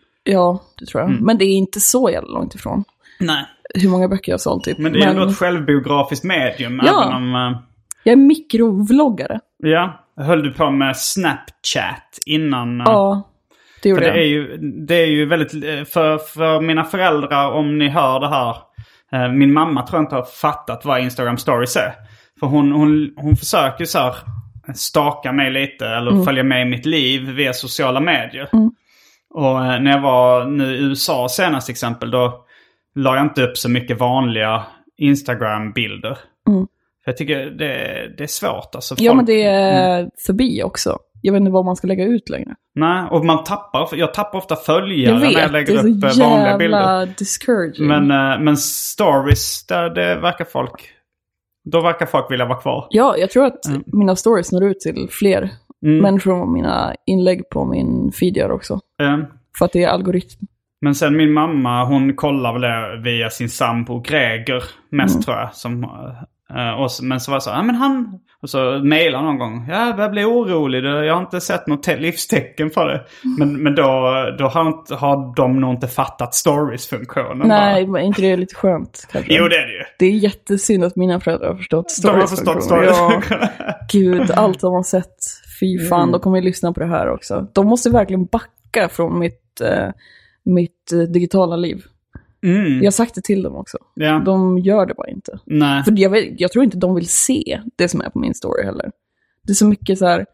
Ja, det tror jag. Mm. Men det är inte så jävla långt ifrån. Nej. Hur många böcker jag har sålt typ. Men det är Men... ändå ett självbiografiskt medium. Ja, även om, uh... jag är mikrovloggare. Ja, höll du på med Snapchat innan? Uh... Ja. Det, för det, är ju, det är ju väldigt, för, för mina föräldrar, om ni hör det här, eh, min mamma tror jag inte har fattat vad Instagram stories är. För hon, hon, hon försöker så här staka mig lite eller mm. följa med i mitt liv via sociala medier. Mm. Och eh, när jag var nu i U S A senast till exempel, då la jag inte upp så mycket vanliga Instagram-bilder. Mm. För jag tycker det, det är svårt. Alltså, ja, folk, men det är mm. förbi också. Jag vet inte vad man ska lägga ut längre. Nej, och man tappar, jag tappar ofta följare jag vet, när jag lägger upp vanliga bilder. Det är så jävla discouraging. Men, men stories, där det verkar folk, då verkar folk vilja vara kvar. Ja, jag tror att mm. mina stories når ut till fler mm. människor och mina inlägg på min feed gör också. Mm. För att det är algoritm. Men sen min mamma, hon kollar väl det via sin sambo Greger mest mm. tror jag. Som, uh, och, men så var det så, ja men han... Och så mejlar någon gång. Ja, jag blir orolig. Jag har inte sett något te- livstecken för det. Men, men då, då har, inte, har de nog inte fattat stories-funktionen. Nej, men inte det är lite skönt kanske. Jo, det är det ju. Det är jättesynd att mina föräldrar har förstått stories-funktionen. De har förstått stories. Ja, gud, allt de har sett. Fy fan, mm. de kommer ju lyssna på det här också. De måste verkligen backa från mitt, eh, mitt eh, digitala liv. Mm. Jag har sagt det till dem också. Ja. De gör det bara inte. Nej. För jag, vet, jag tror inte de vill se det som är på min story heller. Det är så mycket så här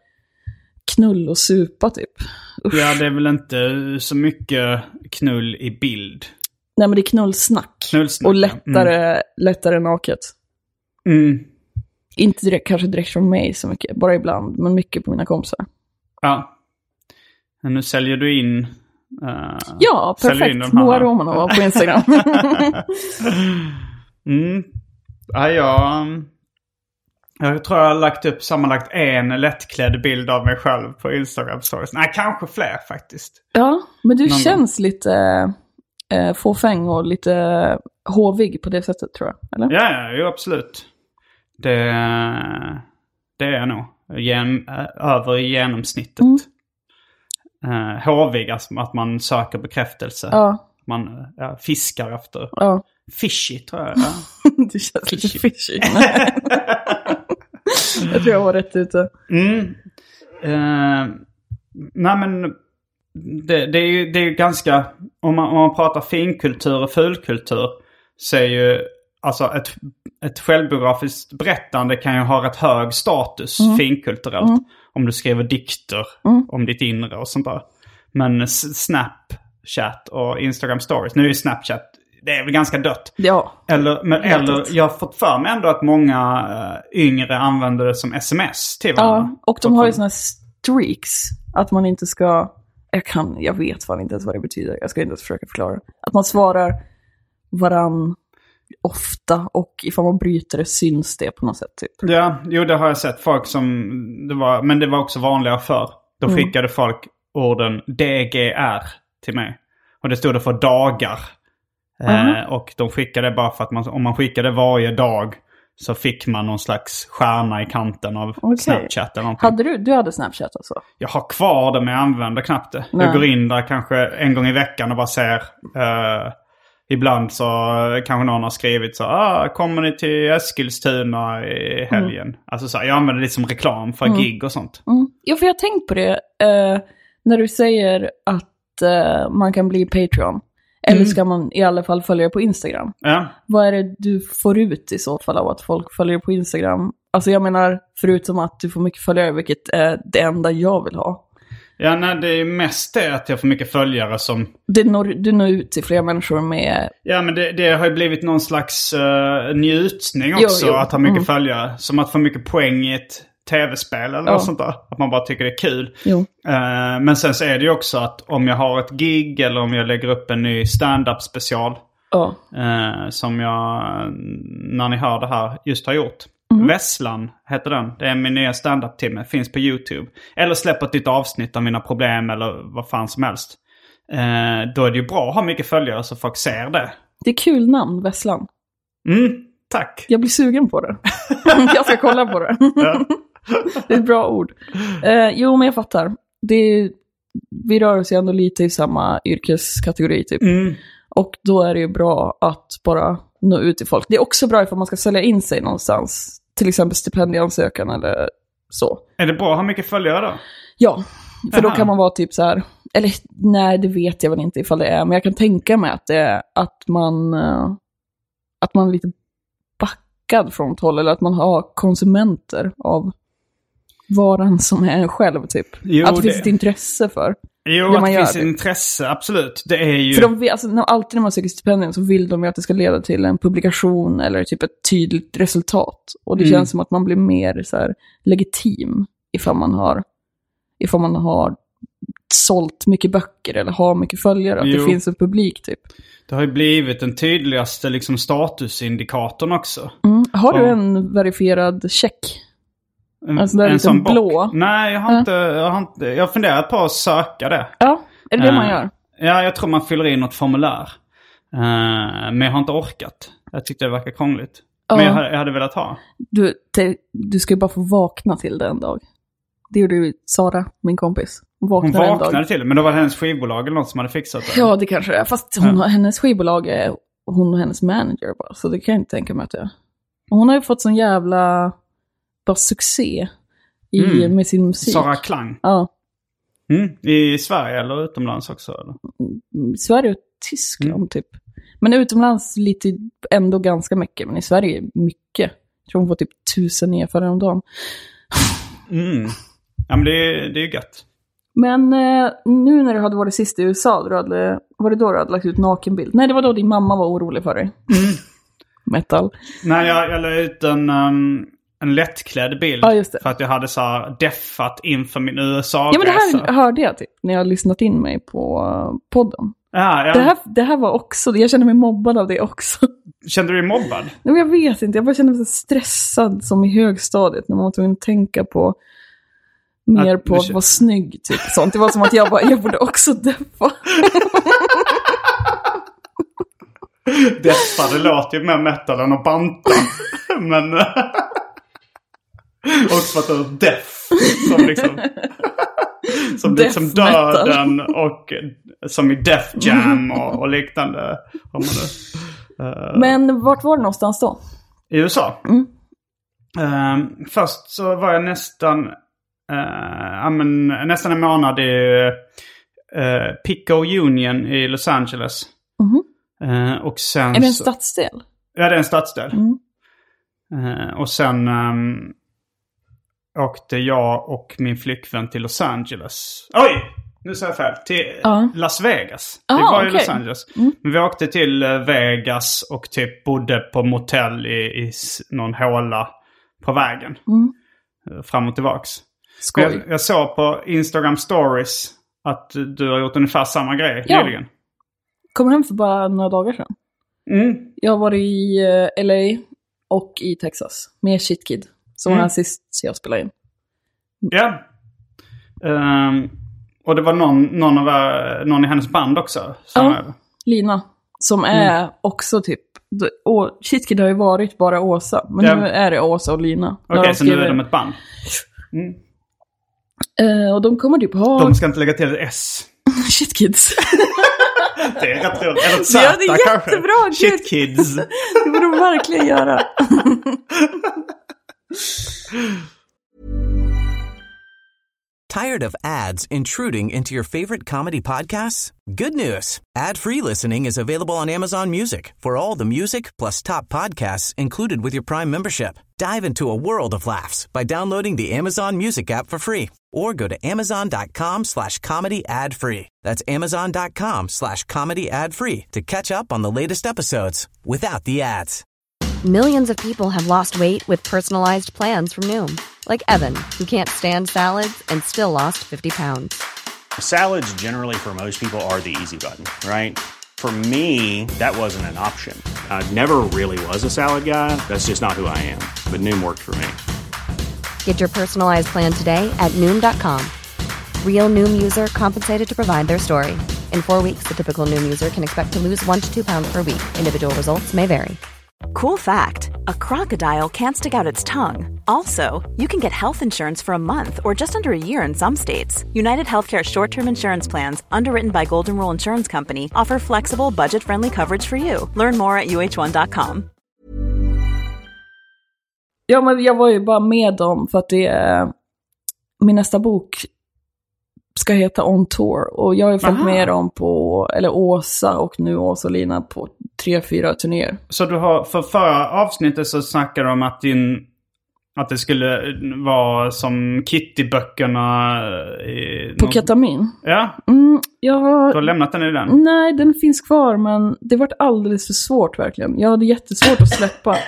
knull och supa typ. Usch. Ja, det är väl inte så mycket knull i bild. Nej, men det är knullsnack. Knullsnack och lättare, mm. lättare naket. Mm. Inte direkt, kanske direkt från mig så mycket. Bara ibland, men mycket på mina kompisar. Ja. Men nu säljer du in... Uh, ja, perfekt. Moa Romanova på Instagram. mm. Ja, jag, jag tror jag har lagt upp sammanlagt en lättklädd bild av mig själv på Instagram stories. Nej, kanske fler faktiskt. Ja, men du Någon känns gång. lite äh, fåfäng och lite hovig på det sättet tror jag, eller? Ja, ja, jo, absolut. Det, det är jag nog. Gen, över genomsnittet. Mm. Uh, håvig, alltså att man söker bekräftelse. Ja. Man ja, fiskar efter. Ja. Fishy, tror jag. Ja. Det känns fishy. lite fishy. Jag tror jag var rätt ute. Mm. Uh, nej, men det, det är ju det är ganska... Om man, om man pratar finkultur och fulkultur så är ju... Alltså ett, ett självbiografiskt berättande kan ju ha rätt hög status mm. finkulturellt. Mm. Om du skriver dikter mm. om ditt inre och sånt där. Men Snapchat och Instagram stories. Nu är ju Snapchat, det är väl ganska dött. Ja. Eller, men, eller jag har fått för mig ändå att många uh, yngre använder det som sms till varandra. Ja, och de har ju såna streaks. Att man inte ska... Jag kan, jag vet fan inte ens vad det betyder. Jag ska inte ens försöka förklara. Att man svarar varann ofta och ifall man bryter det syns det på något sätt typ. Ja, jo det har jag sett folk som det var, men det var också vanligare för. Då mm. skickade folk orden D G R till mig. Och det stod det för dagar. Mm. Eh, och de skickade bara för att man, om man skickade varje dag så fick man någon slags stjärna i kanten av okay. Snapchat eller någonting. Hade du, du hade Snapchat alltså? Jag har kvar det men jag använder knappt det. Nej. Jag går in där kanske en gång i veckan och bara ser... Eh, ibland så kanske någon har skrivit så ah, kommer ni till Eskilstuna i helgen? Mm. Alltså så, jag använder det som reklam för mm. gig och sånt. Mm. Ja, för jag har tänkt på det. Eh, när du säger att eh, man kan bli Patreon. Eller ska man i alla fall följa på Instagram? Ja. Vad är det du får ut i så fall av att folk följer på Instagram? Alltså jag menar, förutom att du får mycket följare, vilket är det enda jag vill ha. Ja, nej, det är mest det att jag får mycket följare som... Det når, du når ut till fler människor med... Ja, men det, det har ju blivit någon slags uh, njutning också, jo, jo. Att ha mycket mm. följare. Som att få mycket poäng i ett tv-spel eller ja. något sånt där. Att man bara tycker det är kul. Jo. Uh, men sen så är det ju också att om jag har ett gig eller om jag lägger upp en ny stand-up special. Ja. Uh, som jag, när ni hör det här, just har gjort. Mm. Vesslan heter den. Det är min nya stand-up-timme. Finns på YouTube. Eller släpper ett nytt avsnitt av mina problem eller vad fan som helst. Uh, då är det ju bra att ha mycket följare så folk ser det. Det är kul namn, Vesslan. Mm, tack. Jag blir sugen på det. Jag ska kolla på det. Ja. Det är ett bra ord. Eh, jo, men jag fattar. Det är, vi rör oss ju ändå lite i samma yrkeskategori typ. Mm. Och då är det ju bra att bara nå ut till folk. Det är också bra ifall man ska sälja in sig någonstans. Till exempel stipendieansökan eller så. Är det bra att ha mycket följare då? Ja, för Aha. då kan man vara typ så här. Eller nej, det vet jag väl inte ifall det är. Men jag kan tänka mig att det är att man, att man är lite backad från ett håll. Eller att man har konsumenter av varan som är en själv typ. Jo, att det finns det... ett intresse för. Jo, det att man det gör, finns typ. intresse, absolut. Det är ju... För de, alltså, när, alltid när man söker stipendium så vill de ju att det ska leda till en publikation eller typ ett tydligt resultat. Och det mm. känns som att man blir mer så här, legitim ifall man har ifall man har sålt mycket böcker eller har mycket följare. Att jo. det finns en publik typ. Det har ju blivit den tydligaste liksom, statusindikatorn också. Mm. Har du och... en verifierad check? En, alltså där en sån blå. Bock. Nej, jag har, ja. inte, jag har inte... Jag har funderat på att söka det. Ja, är det det uh, man gör? Ja, jag tror man fyller in något formulär. Uh, men jag har inte orkat. Jag tyckte det verkar krångligt. Uh. Men jag hade, jag hade velat ha. Du, te, du ska ju bara få vakna till det en dag. Det gjorde ju Sara, min kompis. Hon vaknade, hon vaknade en dag. till det, men då var det hennes skivbolag eller något som hade fixat det. Ja, det kanske det är. Fast hon, ja. hennes skivbolag är hon och hennes manager bara. Så det kan jag inte tänka mig att det är. Hon har ju fått sån jävla bara succé i, mm. med sin musik. Sara Klang. Ja. Mm. I Sverige eller utomlands också? Eller? Sverige och Tyskland mm. typ. Men utomlands lite ändå ganska mycket. Men i Sverige mycket. Jag tror hon får typ tusen nya följare om dagen. Mm. Ja, men det är, det är ju gött. Men eh, nu när du hade varit sist i U S A, du hade, var det då du hade lagt ut nakenbild? Nej, det var då din mamma var orolig för dig. Mm. Metal. Nej, jag, jag la ut en, um, en lättklädd bild. Ja, just det. För att jag hade så här deffat inför min U S A-resa. Ja, men det här hörde jag typ när jag har lyssnat in mig på uh, podden. Ja, ja. Det, här, det här var också, jag kände mig mobbad av det också. Kände du dig mobbad? Nej, men jag vet inte, jag bara kände mig så stressad som i högstadiet när man var tvungen att tänka på mer att, på att vara snygg typ sånt. Det var som att jag bara, jag borde också deppa. Deppa, det låter ju mer metal än att banta. Men också för att det är death som liksom som death liksom döden metal. Och som i Def Jam och, och liknande. Uh, Men vart var det någonstans då? I U S A. Mm. Uh, först så var jag nästan Uh, men, nästan en månad i uh, Pico Union i Los Angeles. Mm-hmm. Uh, och sen är det en så, stadsdel? Ja, det är en stadsdel. Mm. Uh, och sen um, åkte jag och min flickvän till Los Angeles. Oj! Nu sa jag fel. Till uh. Las Vegas. Ah, vi var i okay. Los Angeles. Mm. Men vi åkte till Vegas och typ bodde på motell i, i någon håla på vägen. Mm. Uh, fram och tillbaks. Jag, jag såg på Instagram stories att du har gjort ungefär samma grej ja. nyligen. Kom hem för bara några dagar sedan. Mm. Jag har varit i uh, L A och i Texas med Shitkid. Som mm. var här sist jag spelade in. Ja. Um, och det var någon, någon, av, någon i hennes band också. Som ja, är... Lina. Som är mm. också typ... Och Shitkid har ju varit bara Åsa. Men ja. nu är det Åsa och Lina. Okej, okay, så skriver... nu är de ett band. Mm. Uh, och de kommer typ ha... De ska inte lägga till ett S. Shitkids. Det är rätt roligt. Eller Zäta, ja, det är jättebra. Kanske. Shit kids. Det borde de verkligen göra. Tired of ads intruding into your favorite comedy podcasts? Good news. Ad-free listening is available on Amazon Music for all the music plus top podcasts included with your Prime membership. Dive into a world of laughs by downloading the Amazon Music app for free or go to amazon.com slash comedy ad free. That's amazon.com slash comedy ad free to catch up on the latest episodes without the ads. Millions of people have lost weight with personalized plans from Noom. Like Evan, who can't stand salads and still lost fifty pounds. Salads generally for most people are the easy button, right? For me, that wasn't an option. I never really was a salad guy. That's just not who I am. But Noom worked for me. Get your personalized plan today at Noom dot com. Real Noom user compensated to provide their story. In four weeks, the typical Noom user can expect to lose one to two pounds per week. Individual results may vary. Cool fact, a crocodile can't stick out its tongue. Also, you can get health insurance for a month or just under a year in some states. United Healthcare short-term insurance plans, underwritten by Golden Rule Insurance Company, offer flexible, budget-friendly coverage for you. Learn more at U H one dot com. Ja, men jag var ju bara med dem för att det är... Min nästa bok ska heta On Tour. Och jag har ju följt med dem på... Eller Åsa och nu Åsa och Lina på tre, fyra turnéer. Så du har... För förra avsnittet så snackade de om att din... Att det skulle vara som Kitty-böckerna... I på någon... ketamin? Ja. Mm, jag har... Du har lämnat den i den? Nej, den finns kvar, men det var alldeles för svårt verkligen. Jag hade jättesvårt att släppa.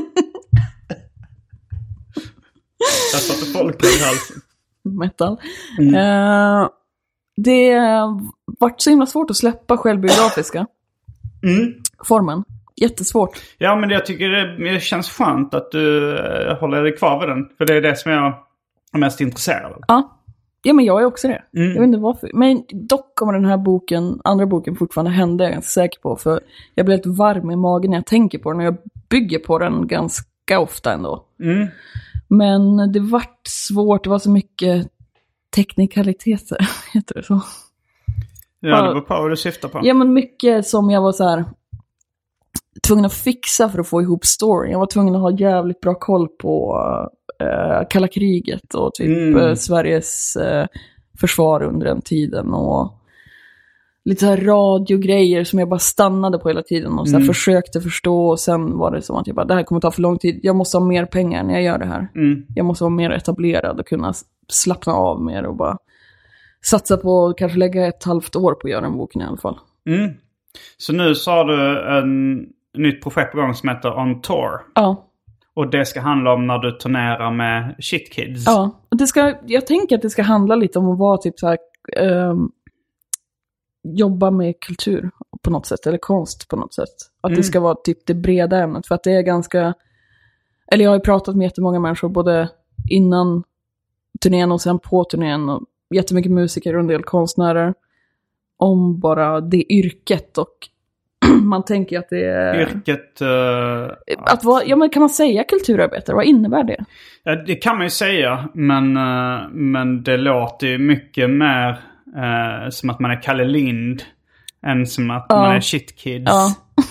Jag satte folk i halsen. Metal. Mm. Uh, det vart så himla svårt att släppa självbiografiska mm. formen. Jättesvårt. Ja, men jag tycker det, det känns skönt att du uh, håller dig kvar vid den. För det är det som jag är mest intresserad av. Ja, ja men jag är också det. Mm. Jag vet inte varför. Men dock kommer den här boken, andra boken fortfarande hända, jag är ganska säker på. För jag blir helt varm i magen när jag tänker på den. Och jag bygger på den ganska ofta ändå. Mm. Men det vart svårt, det var så mycket teknikaliteter, heter det så? Ja, det var på vad du syftar på. Ja, men mycket som jag var så här tvungen att fixa för att få ihop storyn. Jag var tvungen att ha jävligt bra koll på uh, kalla kriget och typ mm. uh, Sveriges uh, försvar under den tiden och lite så här radiogrejer som jag bara stannade på hela tiden och så här mm. försökte förstå, och sen var det som att jag bara, det här kommer ta för lång tid. Jag måste ha mer pengar när jag gör det här. Mm. Jag måste vara mer etablerad och kunna slappna av mer och bara satsa på att kanske lägga ett halvt år på att göra en boken i alla fall. Mm. Så nu så har du en nytt projekt på gång som heter On Tour. Ja. Och det ska handla om när du turnerar med Shit Kids. Ja, och det ska, jag tänker att det ska handla lite om att vara typ så här... Um, jobba med kultur på något sätt, eller konst på något sätt. Att mm. det ska vara typ det breda ämnet, för att det är ganska, eller jag har ju pratat med jättemånga människor både innan turnén och sen på turnén, och jättemycket musiker och en del konstnärer om bara det yrket, och man tänker att det är yrket uh, att vara, ja men kan man säga kulturarbetare, vad innebär det? Ja, det kan man ju säga, men uh, men det låter ju mycket mer Uh, som att man är Kalle Lind än som att ja. man är Shit Kids. Ja.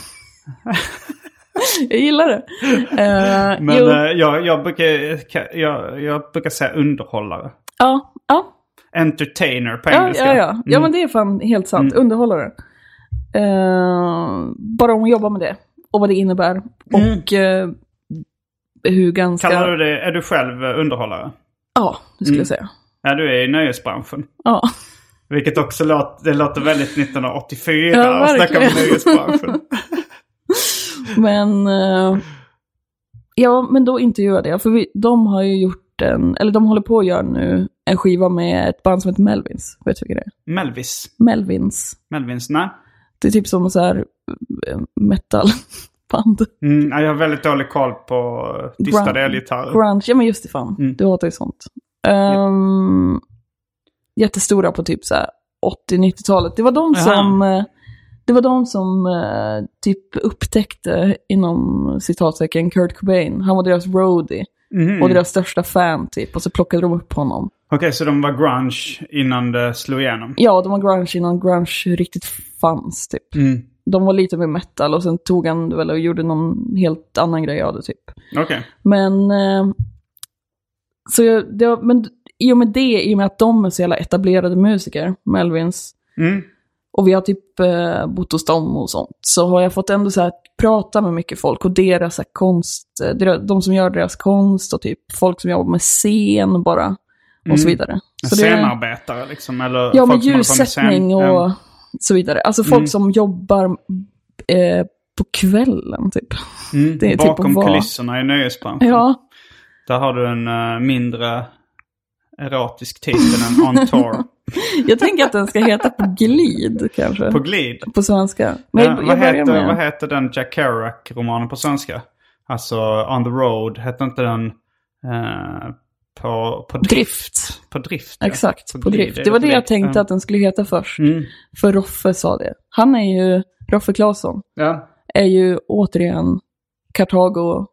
Jag gillar det. Uh, Men uh, jag, jag, brukar, jag, jag brukar säga underhållare. Ja, ja. Entertainer på ja, engelska. Ja, ja. Mm. Ja, men det är fan helt sant. Mm. Underhållare. Uh, bara om att jobba med det. Och vad det innebär. Mm. Och uh, hur ganska... Kallar du det, är du själv underhållare? Ja, det skulle mm. jag säga. Ja, du är i nöjesbranschen. Ja. Vilket också låter, det låter väldigt nittonhundraåttiofyra ja, att snacka om nöjesbranschen. Men uh, ja, men då intervjuade jag. För vi, de har ju gjort en, eller de håller på att göra nu en skiva med ett band som heter Melvins. Vet du vilka det är? Melvis? Melvins. Melvins, nej. Det är typ som så här metalband. Mm, jag har väldigt dålig koll på distade elgitarrer. Grunge, ja men just det fan. Mm. Du hatar ju sånt. Um, jättestora på typ så här åttio-nittiotalet. Det var de som Aha. det var de som uh, typ upptäckte inom citattecken Kurt Cobain. Han var deras roadie mm. och deras största fan typ, och så plockade de upp honom. Okej, okay, så de var grunge innan det slog igenom? Ja, de var grunge innan grunge riktigt fanns typ. Mm. De var lite med metal och sen tog han väl och gjorde någon helt annan grej av det typ. Okej. Okay. Men eh, så jag, det var, men i och med det, i och med att de är så jävla etablerade musiker, Melvins, mm. och vi har typ eh, bott hos dem och sånt, så har jag fått ändå så här prata med mycket folk och deras så här, konst, de som gör deras konst och typ folk som jobbar med scen bara och mm. så vidare. Så scenarbetare det, liksom, eller ja, folk med ljussättning och mm. så vidare. Alltså folk mm. som jobbar eh, på kvällen typ. Mm. Det är bakom typ kulisserna i nöjesbranschen. Ja. Där har du en uh, mindre erotisk titel än On Tour. Jag tänker att den ska heta På glid kanske. På glid? På svenska. Men ja, jag, vad, jag heter, med... vad heter den Jack Kerouac-romanen på svenska? Alltså On the Road, heter inte den uh, på, på drift? Drift. På drift, ja. Exakt, på, på glid, drift. Det var det jag tänkte mm. att den skulle heta först. Mm. För Roffe sa det. Han är ju, Roffe Claesson, ja. är ju återigen Kartago...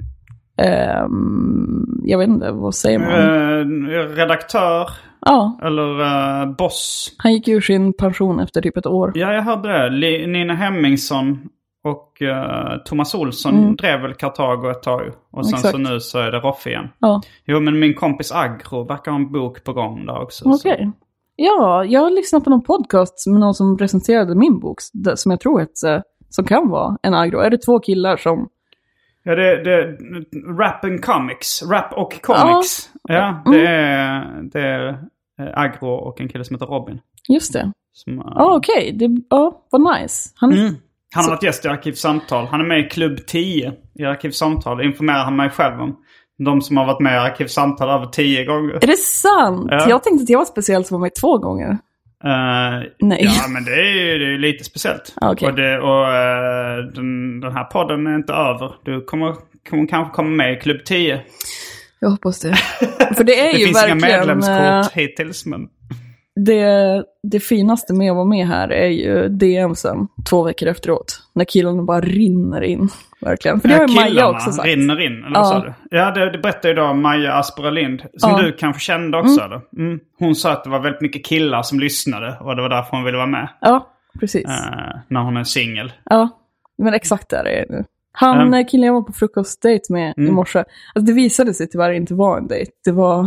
Um, jag vet inte, vad säger man? Uh, redaktör. Ja. Eller uh, boss. Han gick ur sin pension efter typ ett år. Ja, jag hörde det. Li- Nina Hemmingsson och uh, Thomas Olsson mm. drev väl Kartago ett tag. Och sen Exakt. så nu så är det Roffe igen. Ja. Jo, men min kompis Agro verkar ha en bok på gång där också. Okej. Okay. Ja, jag har lyssnat på någon podcast med någon som recenserade min bok. Som jag tror heter, som kan vara en Agro. Är det två killar som... Ja, det, det rap and comics. Rap och comics. Ja, ja det, mm. är, det är Agro och en kille som heter Robin. Just det. Ja, uh... ah, okej. Okay. Ja, vad nice. Han, mm. han har så... varit gäst i Arkivsamtal. Han är med i Klubb tio i Arkivsamtal. Det informerar han mig själv om. De som har varit med i Arkivsamtal över tio gånger. Är det sant? Ja. Jag tänkte att jag var speciell som var med två gånger. Uh, Nej. Ja, men det är ju det är lite speciellt. Okay. Och, det, och uh, den, den här podden är inte över. Du kommer, kommer kanske komma med i Klubb tio. Jag hoppas det. För det är det ju finns verkligen... inga medlemskort uh, hittills, men... Det, det finaste med att vara med här är ju D M sen, två veckor efteråt. När killarna bara rinner in. Verkligen. För det har ju Maja också sagt. Rinner in, eller ja. vad sa du? Ja, det, det berättade ju då Maja Asperalind. Som ja. du kanske kände också, mm. eller? Mm. Hon sa att det var väldigt mycket killar som lyssnade. Och det var därför hon ville vara med. Ja, precis. Uh, när hon är singel. Ja, men exakt där är det nu. Han, mm. killen jag var på frukostdate med mm. i morse. Alltså det visade sig tyvärr inte vara en dejt. Det var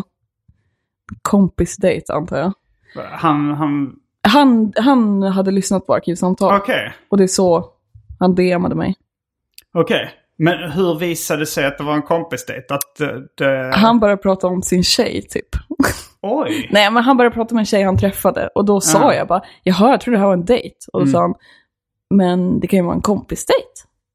kompisdejt, antar jag. Han, han... Han, han hade lyssnat på Arkivsamtal. Okej. Okay. Och det är så han D M:ade mig. Okej. Okay. Men hur visade det sig att det var en kompisdejt? Att det... Han började prata om sin tjej, typ. Oj. Nej, men han började prata med en tjej han träffade. Och då sa uh. jag bara, jaha, jag tror det här var en dejt. Och då mm. sa han, men det kan ju vara en kompisdejt.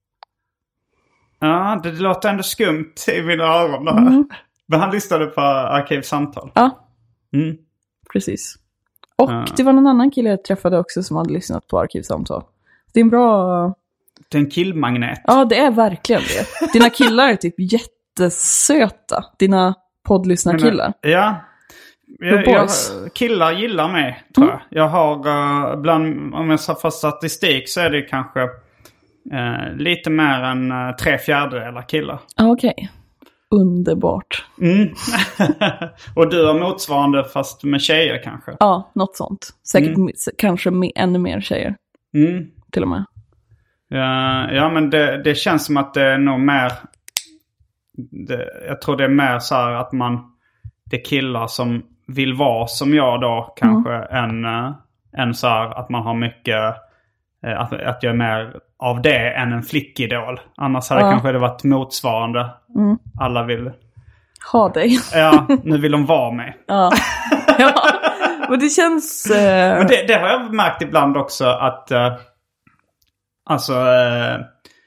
Ja, det låter ändå skumt i mina öron. Mm. Men han lyssnade på Arkivsamtal. Ja, mm. precis. Och uh. det var någon annan kille jag träffade också som hade lyssnat på Arkivsamtal. Det är en bra... Det är en killmagnet. Ja, det är verkligen det. Dina killar är typ jättesöta. Dina poddlyssnarkillar. Ja. Jag, jag, killar gillar mig, tror jag. Mm. Jag har, uh, bland, om jag får statistik så är det kanske uh, lite mer än uh, tre fjärdedelar killar. Okej. Okay. Underbart. Mm. Och du har motsvarande fast med tjejer kanske? Ja, något sånt. Säkert mm. kanske med, ännu mer tjejer. Mm. Till och med. Ja, ja men det, det känns som att det är nog mer... Det, jag tror det är mer så här att man... Det är killar som vill vara som jag då kanske mm. än, än så här att man har mycket... Att, att jag är mer av det än en flickidol. Annars hade ja. kanske det varit motsvarande. Mm. Alla vill... Ha dig. Ja, nu vill de vara med. Ja, ja. Och det känns... Uh... Men det, det har jag märkt ibland också att... Uh, alltså... Uh,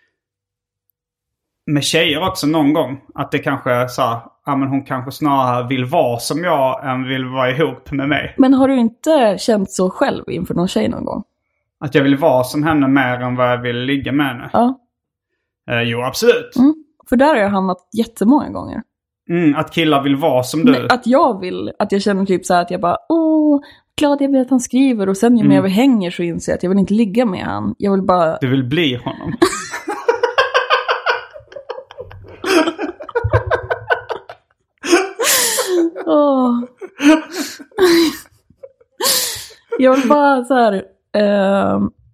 med tjejer också någon gång. Att det kanske är så här... Ja, men hon kanske snarare vill vara som jag än vill vara ihop med mig. Men har du inte känt så själv inför någon tjej någon gång? Att jag vill vara som henne mer än vad jag vill ligga med henne? Ja. Uh, jo, absolut. Mm. För där har jag hamnat jättemånga gånger. Mm, att killar vill vara som du. Nej, att jag vill, att jag känner typ så här att jag bara, åh, glad jag blir att han skriver. Och sen ju mer mm. vi hänger så inser jag att jag vill inte ligga med han. Jag vill bara... Du vill bli honom. Åh. Jag vill bara så här... Uh,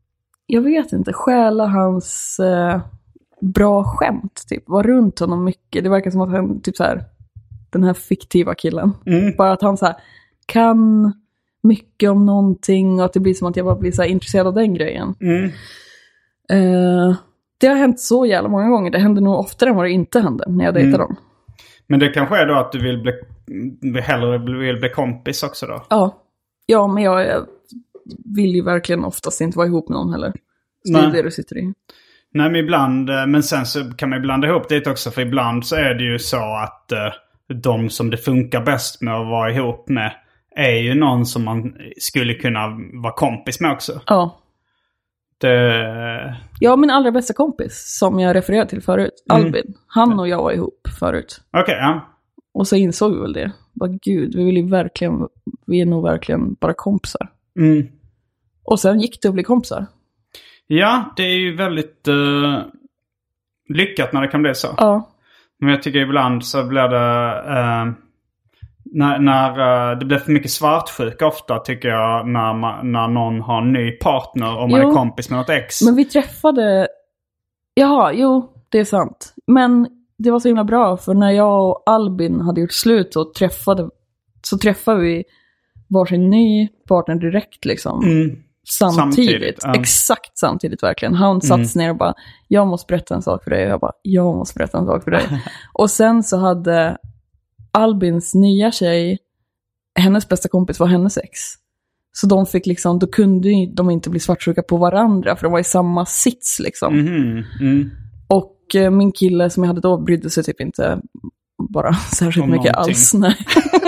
jag vet inte, stjäla hans eh, bra skämt. Typ. Var runt honom mycket. Det verkar som att han, typ så här, den här fiktiva killen. Mm. Bara att han så här, kan mycket om någonting och att det blir som att jag bara blir så här intresserad av den grejen. Mm. Eh, det har hänt så jävla många gånger. Det händer nog oftare än vad det inte händer när jag dejtar mm. dem. Men det kanske är då att du vill bli, hellre vill bli kompis också då? Ja, ja men jag, jag vill ju verkligen oftast inte vara ihop med någon heller. Så det är det du sitter i. Nej, men ibland, men sen så kan man blanda ihop det också. För ibland så är det ju så att uh, de som det funkar bäst med att vara ihop med är ju någon som man skulle kunna vara kompis med också. Ja. Det... Ja, min allra bästa kompis som jag refererade till förut, mm. Albin. Han och jag var ihop förut. Okej, okay, ja. Och så insåg vi väl det. Bara gud, vi vill ju verkligen, vi är nog verkligen bara kompisar. Mm. Och sen gick det att bli kompisar. Ja, det är ju väldigt uh, lyckat när det kan bli så. Ja. Men jag tycker ibland så blir det... Uh, när när uh, det blir för mycket svartsjuka ofta tycker jag när, man, när någon har en ny partner och man jo, är kompis med något ex. Men vi träffade... Jaha, jo, det är sant. Men det var så himla bra för när jag och Albin hade gjort slut och träffade, så träffade vi varsin ny partner direkt liksom. Mm. Samtidigt, samtidigt ja. Exakt samtidigt verkligen. Han satt mm. ner och bara, jag måste berätta en sak för dig. Och jag bara, jag måste berätta en sak för dig. Och sen så hade Albins nya tjej, hennes bästa kompis var hennes ex. Så de fick liksom, då kunde de inte bli svartsjuka på varandra för de var i samma sits liksom. Mm. Mm. Och eh, min kille som jag hade då brydde sig typ inte bara särskilt Om mycket någonting. Alls. Nej.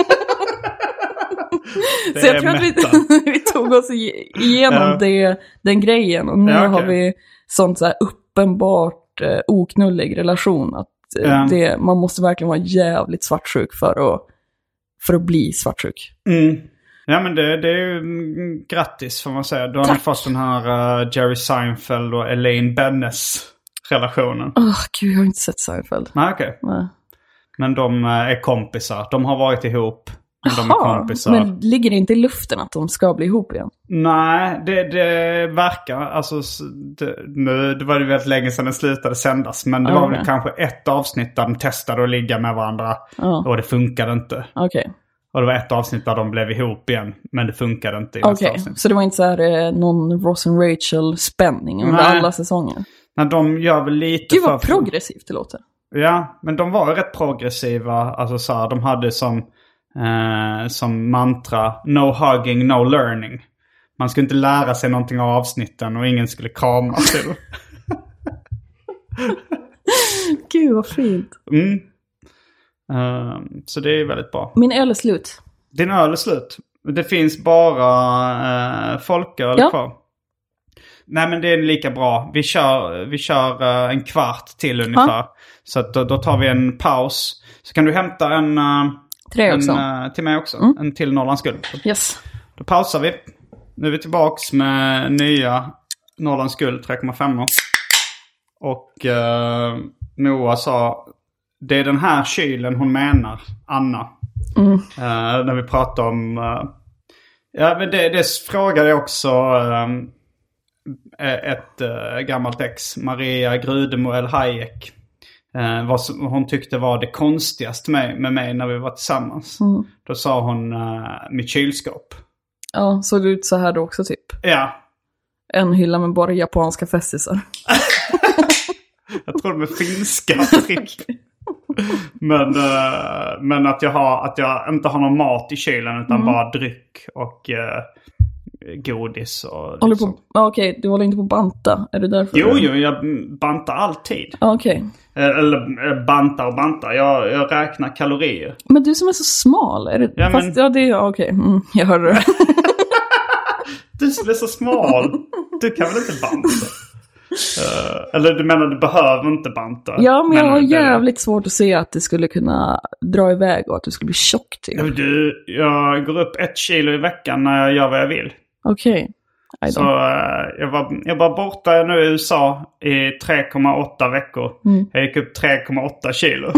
Så jag tror att vi, vi tog oss igenom ja. det, den grejen. Och nu ja, okay. har vi sånt så här uppenbart eh, oknullig relation. Att eh, ja. det, man måste verkligen vara jävligt svartsjuk för att, för att bli svartsjuk. Mm. Ja, men det, det är ju mm, grattis får man säga. Då har ni fått den här uh, Jerry Seinfeld och Elaine Bennes relationen. Åh, oh, gud, jag har inte sett Seinfeld. Nej, okej. Okay. Men de uh, är kompisar. De har varit ihop. Men de är kompisar. Men ligger det inte i luften att de ska bli ihop igen? Nej, det, det verkar. Alltså, det, nu, det var ju väldigt länge sedan den slutade sändas. Men det oh, var väl okay. kanske ett avsnitt där de testade att ligga med varandra. Oh. Och det funkade inte. Okej. Okay. Och det var ett avsnitt där de blev ihop igen. Men det funkade inte i nästa avsnitt. Okej, så det var inte så här eh, någon Ross and Rachel-spänning under Nej. alla säsonger? Nej, de gör väl lite Gud, vad för... progressivt det låter. Ja, men de var rätt progressiva. Alltså så här, de hade som... Uh, som mantra no hugging, no learning. Man skulle inte lära sig någonting av avsnitten och ingen skulle krama till. Gud vad fint. Mm. Uh, så det är väldigt bra. Min öl är slut. Din öl är slut. Det finns bara uh, folköl ja. kvar. Nej, men det är lika bra. Vi kör, vi kör uh, en kvart till ungefär. Ha? Så att då, då tar vi en paus. Så kan du hämta en... Uh, Tre också. En, uh, till mig också. Mm. En till Norrlands Guld. Yes. Då pausar vi. Nu är vi tillbaks med nya Norrlands Guld tre komma fem. Och uh, Moa sa, det är den här kylen hon menar, Anna. Mm. Uh, när vi pratar om... Uh, ja, men det, det frågade jag också uh, ett uh, gammalt ex, Maria Grudemo El Hayek. Eh, vad som hon tyckte var det konstigaste med, med mig när vi var tillsammans. Mm. Då sa hon uh, mitt kylskåp. Ja, såg det ut så här då också typ? Ja. En hylla med bara japanska festisar. Jag tror de är finska trick. men, uh, men att jag, har, att jag inte har någon mat i kylen utan mm. bara dryck och... Uh, godis och liksom. Ja, okej, okay. Du håller inte på att banta. Är det därför? Jo, jo, jag bantar alltid. Ja, okej. Okay. Eller bantar och bantar. Jag, jag räknar kalorier. Men du som är så smal, är det... Ja, Fast, men... ja, det är... Ja, okej. Okay. Mm, jag hörde det. Du som är så smal. Du kan väl inte banta? Uh, eller du menar du behöver inte banta? Ja, men jag har det... jävligt svårt att se att det skulle kunna dra iväg och att du skulle bli tjock till. Ja, du, jag går upp ett kilo i veckan när jag gör vad jag vill. Okej. Okay. Så uh, jag, var, jag var borta nu i U S A i tre komma åtta veckor. Mm. Jag gick upp tre komma åtta kilo.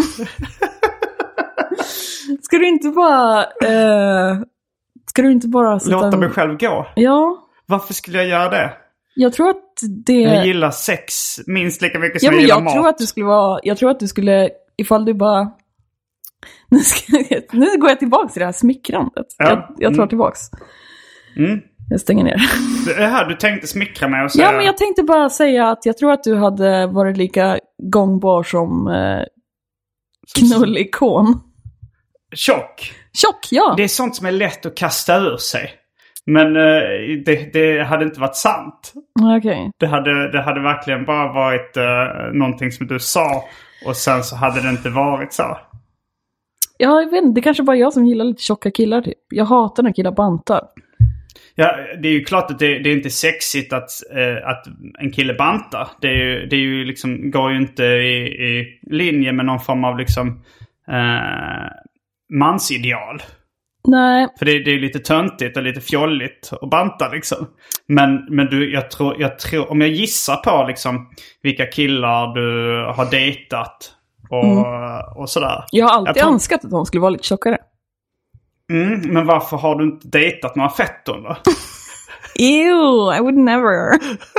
Ska du inte bara... Uh, ska du inte bara... Låta mig själv gå? Ja. Varför skulle jag göra det? Jag tror att det... Jag gillar sex minst lika mycket som ja, men jag gillar jag mat. Tror att du skulle vara, jag tror att du skulle, ifall du bara... Nu, ska jag, nu går jag tillbaka till det här smickrandet. Ja. Jag, jag tar mm. tillbaks. Mm. Jag stänger ner. Det är här du tänkte smickra mig och säga... Ja, men jag tänkte bara säga att jag tror att du hade varit lika gångbar som eh, knullikon. Tjock. Tjock, ja. Det är sånt som är lätt att kasta ur sig. Men eh, det, det hade inte varit sant. Okej. Okay. Det hade, det hade verkligen bara varit eh, någonting som du sa. Och sen så hade det inte varit så. Ja, jag vet inte. Det är kanske bara jag som gillar lite tjocka killar typ. Jag hatar när killar bantar. Ja, det är ju klart att det, det är inte sexigt att, eh, att en kille bantar. Det är ju, det är ju liksom, går ju inte i, i linje med någon form av liksom eh, mansideal. Nej. För det, det är lite töntigt och lite fjolligt att banta liksom. Men, men du, jag tror, jag tror, om jag gissar på liksom vilka killar du har dejtat och, mm. och sådär. Jag har alltid jag tror... önskat att de skulle vara lite tjockare. Mm, men varför har du inte dejtat några fetton då? Ew, I would never.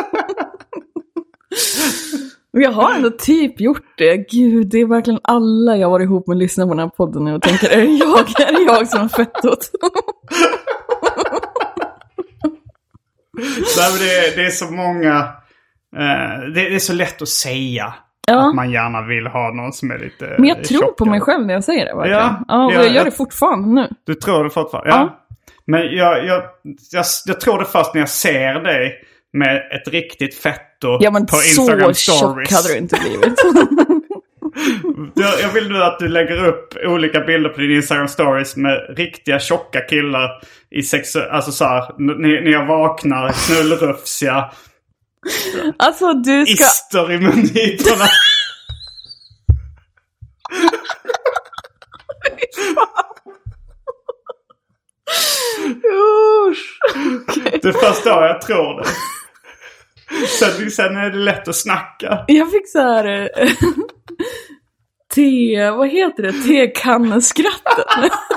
Jag har ändå typ gjort det. Gud, det är verkligen alla jag varit ihop med lyssnar på den här podden nu och tänker, är det jag, är det jag som har fettot? Nej, men det, är, det är så många... Eh, det, det är så lätt att säga. Ja. Att man gärna vill ha någon som är lite... Men jag tror tjockare. på mig själv när jag säger det. Verkligen. Ja, ja, och ja, jag gör jag, det fortfarande nu. Du tror det fortfarande? Ja. Ja. Men jag, jag, jag, jag tror det först när jag ser dig med ett riktigt fetto ja, men på Instagram så stories. Tjock hade du inte blivit. jag, jag vill nu att du lägger upp olika bilder på din Instagram stories med riktiga tjocka killar i sex... Alltså så här, när jag vaknar, knullrufsiga. Alltså du ska... Ister i mungiporna. Okay. Det första jag tror det. Sen, sen är det lätt att snacka. Jag fick så här... te... Vad heter det? Tekanneskrattet.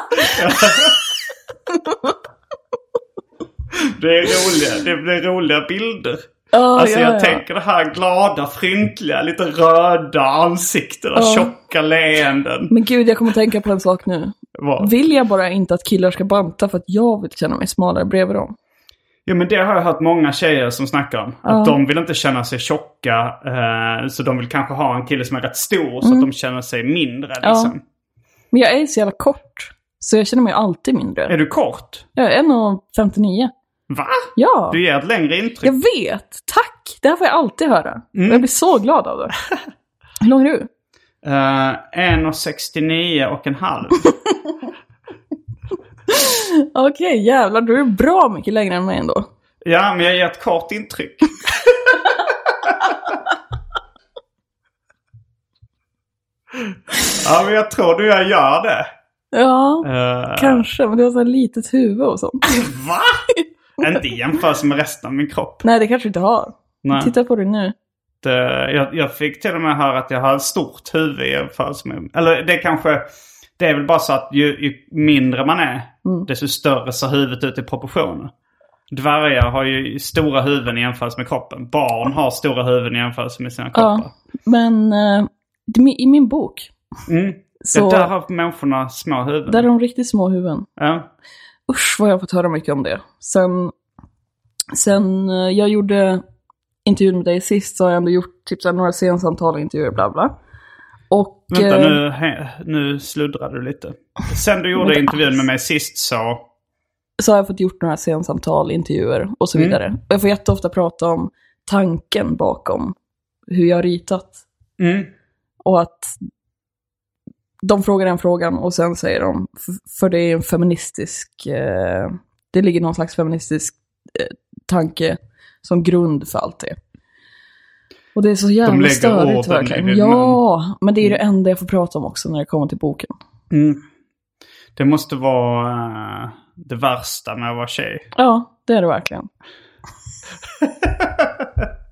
Det är roliga, det blir roliga bilder. Oh, alltså ja, jag ja. tänker det här glada, fryntliga, lite röda ansikten och oh. tjocka leenden. Men gud, jag kommer tänka på en sak nu. Vad? Vill jag bara inte att killar ska banta för att jag vill känna mig smalare bredvid dem? Ja, men det har jag hört många tjejer som snackar om. Oh. Att de vill inte känna sig tjocka. Eh, så de vill kanske ha en kille som är rätt stor. Så mm. att de känner sig mindre liksom. Ja. Men jag är så jävla kort. Så jag känner mig alltid mindre. Är du kort? Jag är en komma femtionio. Va? Ja. Du ger ett längre intryck. Jag vet. Tack. Det här får jag alltid höra. Mm. Jag blir så glad av det. Hur lång är du? Uh, en komma sextionio och en halv. Okej, okay, jävlar. Du är bra mycket längre än mig ändå. Ja, men jag ger ett kort intryck. Ja, men jag tror du jag gör det. Ja, uh... kanske. Men du har så här litet huvud och sånt. Va? Inte jämfört med resten av min kropp. Nej, det kanske du inte har. Nej. Titta på det nu. Det, jag, jag fick till och med höra att jag har ett stort huvud i jämförelse med... Eller det kanske... Det är väl bara så att ju, ju mindre man är, mm. desto större ser huvudet ut i proportioner. Dvärgar har ju stora huvuden i jämförelse med kroppen. Barn har stora huvuden i jämförelse med sina kroppar. Ja, men uh, i min bok... Mm. Så, ja, där har människorna små huvuden. Där har de riktigt små huvuden. Ja. Usch, vad jag har fått höra mycket om det. Sen, sen uh, jag gjorde intervjun med dig sist så har jag ändå gjort typ så här, några sensamtal och intervjuer, bla bla. Och, Vänta, uh, nu, he, nu sluddrar du lite. Sen du gjorde intervjun med mig sist så... Så har jag fått gjort några sensamtal, intervjuer och så vidare. Mm. Jag får jätteofta prata om tanken bakom hur jag har ritat. Mm. Och att de frågar den frågan och sen säger de, för det är en feministisk, eh, det ligger någon slags feministisk eh, tanke som grund för allt det. Och det är så jävla störigt verkligen. Ja, men... men det är det enda jag får prata om också när det kommer till boken. Mm. Det måste vara uh, det värsta med att vara tjej. Ja, det är det verkligen.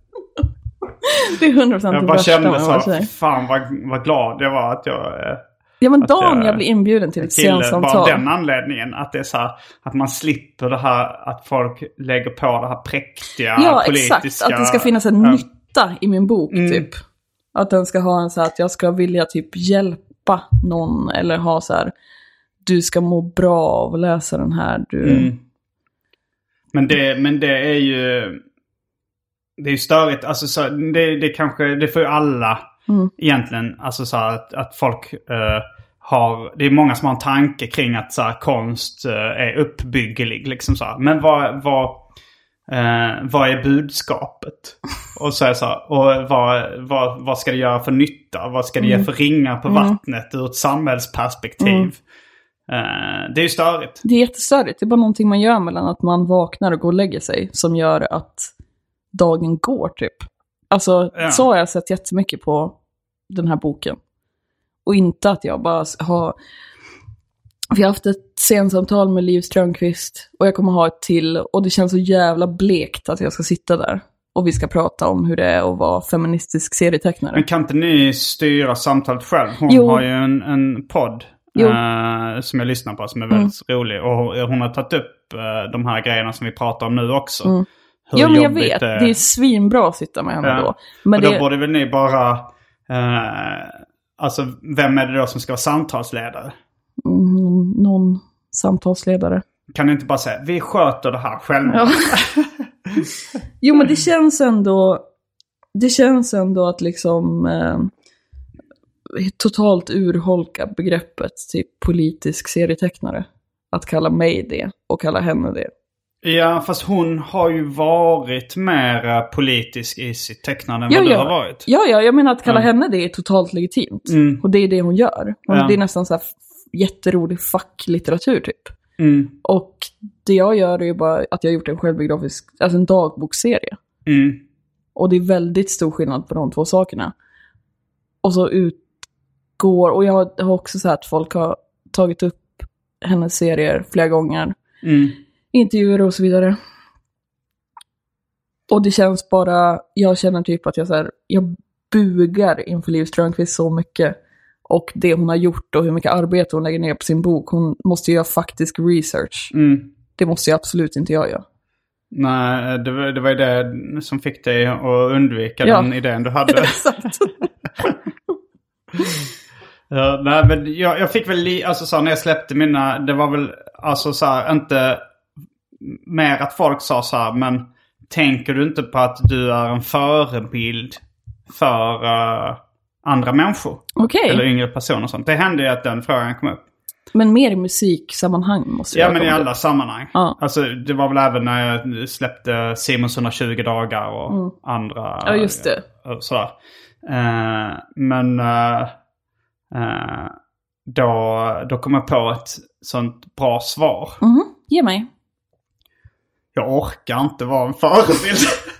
Det är hundra procent det värsta med att vara tjej. Fan vad, vad glad jag var att jag, Ja, men dagen jag, jag blir inbjuden till ett scensamtal. Bara den anledningen att det är så här, att man slipper det här att folk lägger på det här präktiga ja, politiska... Ja, exakt. Att det ska finnas en äh, nytta i min bok, mm. typ. Att den ska ha en så här, att jag ska vilja typ hjälpa någon eller ha så här, du ska må bra av att läsa den här. Du... Mm. Men, det, men det är ju... Det är ju störigt. Alltså, så, det, det kanske... Det får ju alla mm. egentligen. Alltså så att, att folk uh, har... Det är många som har en tanke kring att så här, konst uh, är uppbyggelig. Liksom så här. Men vad... vad uh, vad är budskapet? Och så är så här, och vad, vad, vad ska det göra för nytta? Vad ska det mm. ge för ringar på mm. vattnet ur ett samhällsperspektiv? Mm. Uh, det är ju störigt. Det är jättestörigt. Det är bara någonting man gör mellan att man vaknar och går och lägger sig som gör att dagen går typ. Alltså ja. Så har jag sett jättemycket på den här boken. Och inte att jag bara har... Vi har haft ett scensamtal med Liv Strömquist och jag kommer ha ett till och det känns så jävla blekt att jag ska sitta där. Och vi ska prata om hur det är att vara feministisk serietecknare. Men kan inte ni styra samtalet själv? Hon jo. har ju en, en podd. Uh, som jag lyssnar på som är väldigt mm. rolig. Och hon har tagit upp uh, de här grejerna som vi pratar om nu också. Mm. Jo, men jag vet. Det är, det är svinbra att sitta med henne ja. då. Men och då det... borde väl ni bara... Uh, alltså, vem är det då som ska vara samtalsledare? Mm, någon samtalsledare. Kan ni inte bara säga, vi sköter det här själva? Ja. Jo, men det känns ändå... Det känns ändå att liksom... Uh, totalt urholka begreppet typ politisk serietecknare. Att kalla mig det och kalla henne det. Ja, fast hon har ju varit mer politisk i sitt tecknande än ja, vad ja. du har varit. Ja, ja, jag menar att kalla ja. henne det är totalt legitimt. Mm. Och det är det hon gör. Och ja. Det är nästan så här jätterolig facklitteratur typ. Mm. Och det jag gör är ju bara att jag har gjort en självbiografisk, alltså en dagboksserie. Mm. Och det är väldigt stor skillnad på de två sakerna. Och så ut går, och jag har också sett att folk har tagit upp hennes serier flera gånger. Mm. Intervjuer och så vidare. Och det känns bara, jag känner typ att jag så här, jag bugar inför Liv Strömquist så mycket. Och det hon har gjort och hur mycket arbete hon lägger ner på sin bok. Hon måste göra faktisk research. Mm. Det måste jag absolut inte jag göra. Nej, det var, det var ju det som fick dig att undvika ja. den idén du hade. Exakt. Ja, nej, men jag, jag fick väl li, alltså så när jag släppte mina, det var väl alltså så här, inte mer att folk sa så här, men tänker du inte på att du är en förebild för uh, andra människor? Okay. Eller yngre personer och sånt. Det hände ju att den frågan kom upp. Men mer i musiksammanhang måste jag. Ja, men i alla sammanhang. Ja. Alltså det var väl även när jag släppte Simons hundratjugo dagar och mm. andra. Ja, just det. Uh, sådär. Uh, men... Uh, Uh, då, då kom jag på ett sånt bra svar. Mm, ge mig. Jag orkar inte vara en förebild.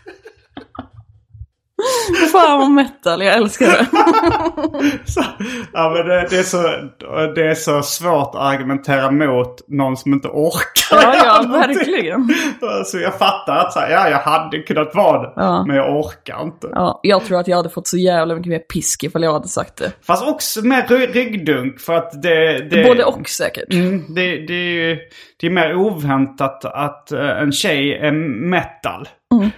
Fan vad metal, jag älskar det. så, ja, men det, det, är så, det är så svårt att argumentera mot någon som inte orkar. Ja, ja, verkligen. Så jag fattar att så här, ja, jag hade kunnat vara det, ja. men jag orkar inte. Ja, jag tror att jag hade fått så jävla mycket mer pisk ifall jag hade sagt det. Fast också med ryggdunk, för att det... det Både och säkert. Mm, det, det, är ju, det är mer oväntat att uh, en tjej är metal. Mm.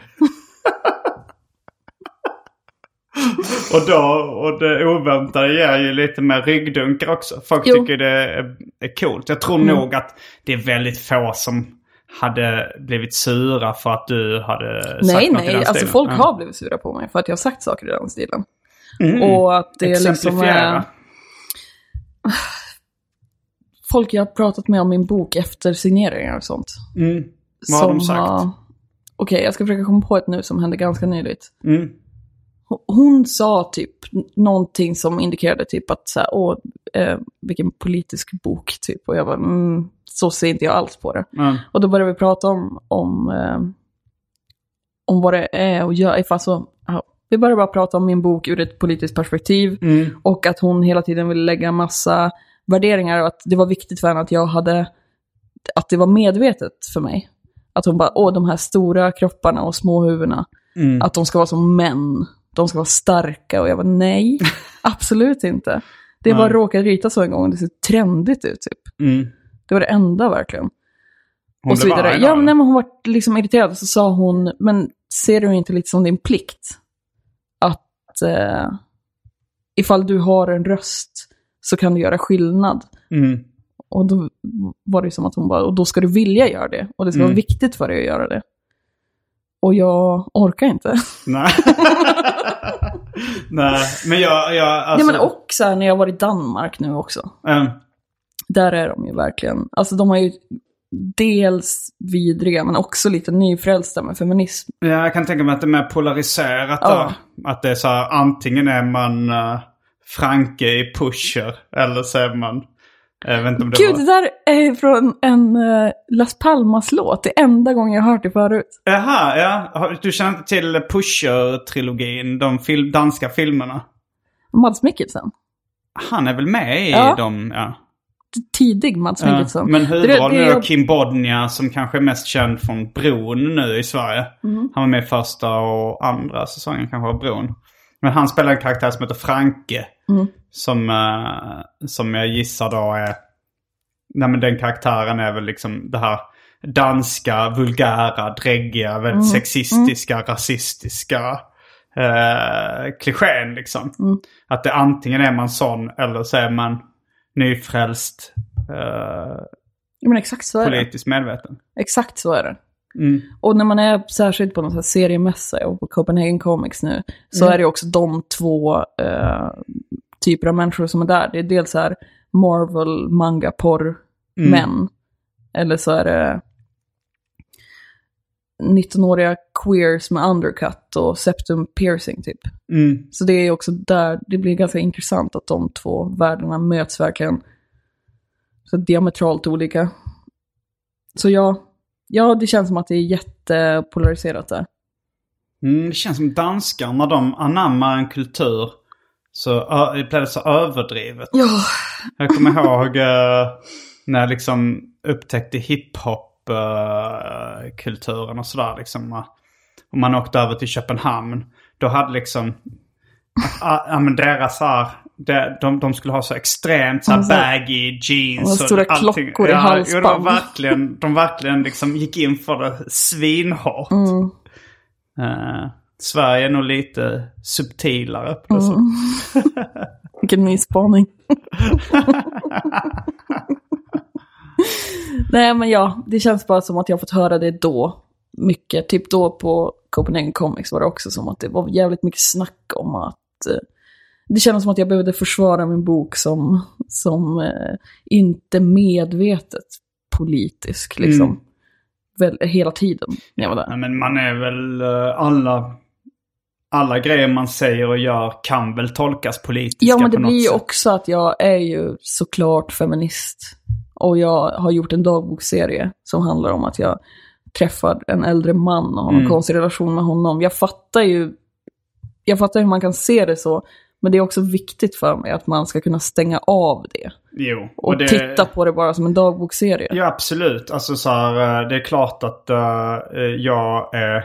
Och då, och det oväntade ger ju lite mer ryggdunkar också. Folk jo. tycker det är, är coolt. Jag tror mm. nog att det är väldigt få som hade blivit sura för att du hade sagt nej, något nej. i den Alltså stilen. folk mm. har blivit sura på mig för att jag har sagt saker i den stilen. Mm. Och att det är liksom... Äh, folk jag har pratat med om min bok efter signeringar och sånt. Mm. Vad har de sagt? Har... Okej, okay, jag ska försöka komma på ett nu som hände ganska nyligt. Mm. Hon sa typ någonting som indikerade typ att så här, åh, eh, vilken politisk bok typ. Och jag var mm, så ser inte jag alls på det. Mm. Och då började vi prata om om, eh, om vad det är och gör. Alltså, ja, vi började bara prata om min bok ur ett politiskt perspektiv. Mm. Och att hon hela tiden ville lägga massa värderingar. Och att det var viktigt för henne att jag hade, att det var medvetet för mig. Att hon bara, åh, de här stora kropparna och små huvudena. Mm. Att de ska vara som män. De ska vara starka. Och jag var nej, absolut inte. Det var Nej. råkat rita så en gång, det ser trendigt ut typ. Mm. Det var det enda verkligen. Hon och så blev vidare. arg Ja, då, men, nej, men hon var liksom irriterad. Så sa hon, men ser du inte lite som din plikt? Att eh, ifall du har en röst så kan du göra skillnad. Mm. Och då var det som att hon bara, och då ska du vilja göra det. Och det ska Mm. vara viktigt för dig att göra det. Och jag orkar inte. Nej. Nej, men jag... jag alltså... Nej, men också när jag var i Danmark nu också. Mm. Där är de ju verkligen, alltså de har ju dels vidriga men också lite nyfrälsta med feminism. Ja, jag kan tänka mig att det är mer polariserat Ja. där. Att det är så här, antingen är man uh, Franke i Pusher eller så är man... Jag vet inte om det Gud, var... det där är från en uh, Las Palmas-låt. Det är enda gången jag har hört det förut. Jaha, ja. Har- Du känner inte till Pusher-trilogin, de fil- danska filmerna? Mads Mikkelsen. Han är väl med i Ja. dem, ja. Tidig Mads Ja, Mikkelsen. men huvudrollen det, är det, då Kim Bodnia som kanske är mest känd från Bron nu i Sverige. Mm. Han var med i första och andra säsongen kanske av Bron. Men han spelar en karaktär som heter Franke. Mm. Som, uh, som jag gissar då är... Nej, men den karaktären är väl liksom det här danska, vulgära, dräggiga, väldigt Mm. sexistiska, mm. rasistiska uh, klichén liksom. Mm. Att det antingen är man sån eller så är man nyfrälst, uh, Ja, men exakt så är det. politiskt medveten. Exakt så är det. Mm. Och när man är särskilt på någon sån här seriemässa och på Copenhagen Comics nu så Mm. är det också de två eh, typer av människor som är där. Det är dels så här Marvel, manga, porr, Mm. män. Eller så är det nittonåriga queers med undercut och septum piercing typ. Mm. Så det är också där, det blir ganska intressant att de två världarna möts verkligen så diametralt olika. Så ja, ja, det känns som att det är jättepolariserat där. Mm, det känns som danskar när de anammar en kultur så ö- det blir det så överdrivet. Ja. Jag kommer ihåg uh, när jag liksom upptäckte hiphop-kulturen uh, och sådär liksom. Uh, och man åkte över till Köpenhamn. Då hade liksom ja uh, men deras här, de, de, de skulle ha så extremt så här Alltså, baggy jeans och stora allting. klockor i halsband. Ja, de verkligen, de verkligen liksom gick in för det svinhårt. Mm. Uh, Sverige är nog lite subtilare på det Mm. Vilken ny spaning. Nej, men ja, det känns bara som att jag har fått höra det då. Mycket, typ då på Copenhagen Comics var det också som att det var jävligt mycket snack om att eh, det kändes som att jag behövde försvara min bok som, som eh, inte medvetet politisk liksom. Mm. Väl, hela tiden när jag var där. Ja, men man är väl uh, alla alla grejer man säger och gör kan väl tolkas politiskt. Ja, men det på blir något ju sätt. också att jag är ju såklart feminist. Och jag har gjort en dagboksserie som handlar om att jag träffar en äldre man och har en Mm. konstig relation med honom. Jag fattar ju jag fattar hur man kan se det så, men det är också viktigt för mig att man ska kunna stänga av det. Jo, Och, det, titta på det bara som en dagboksserie. Ja, absolut. Alltså så här, uh, det är klart att uh, jag är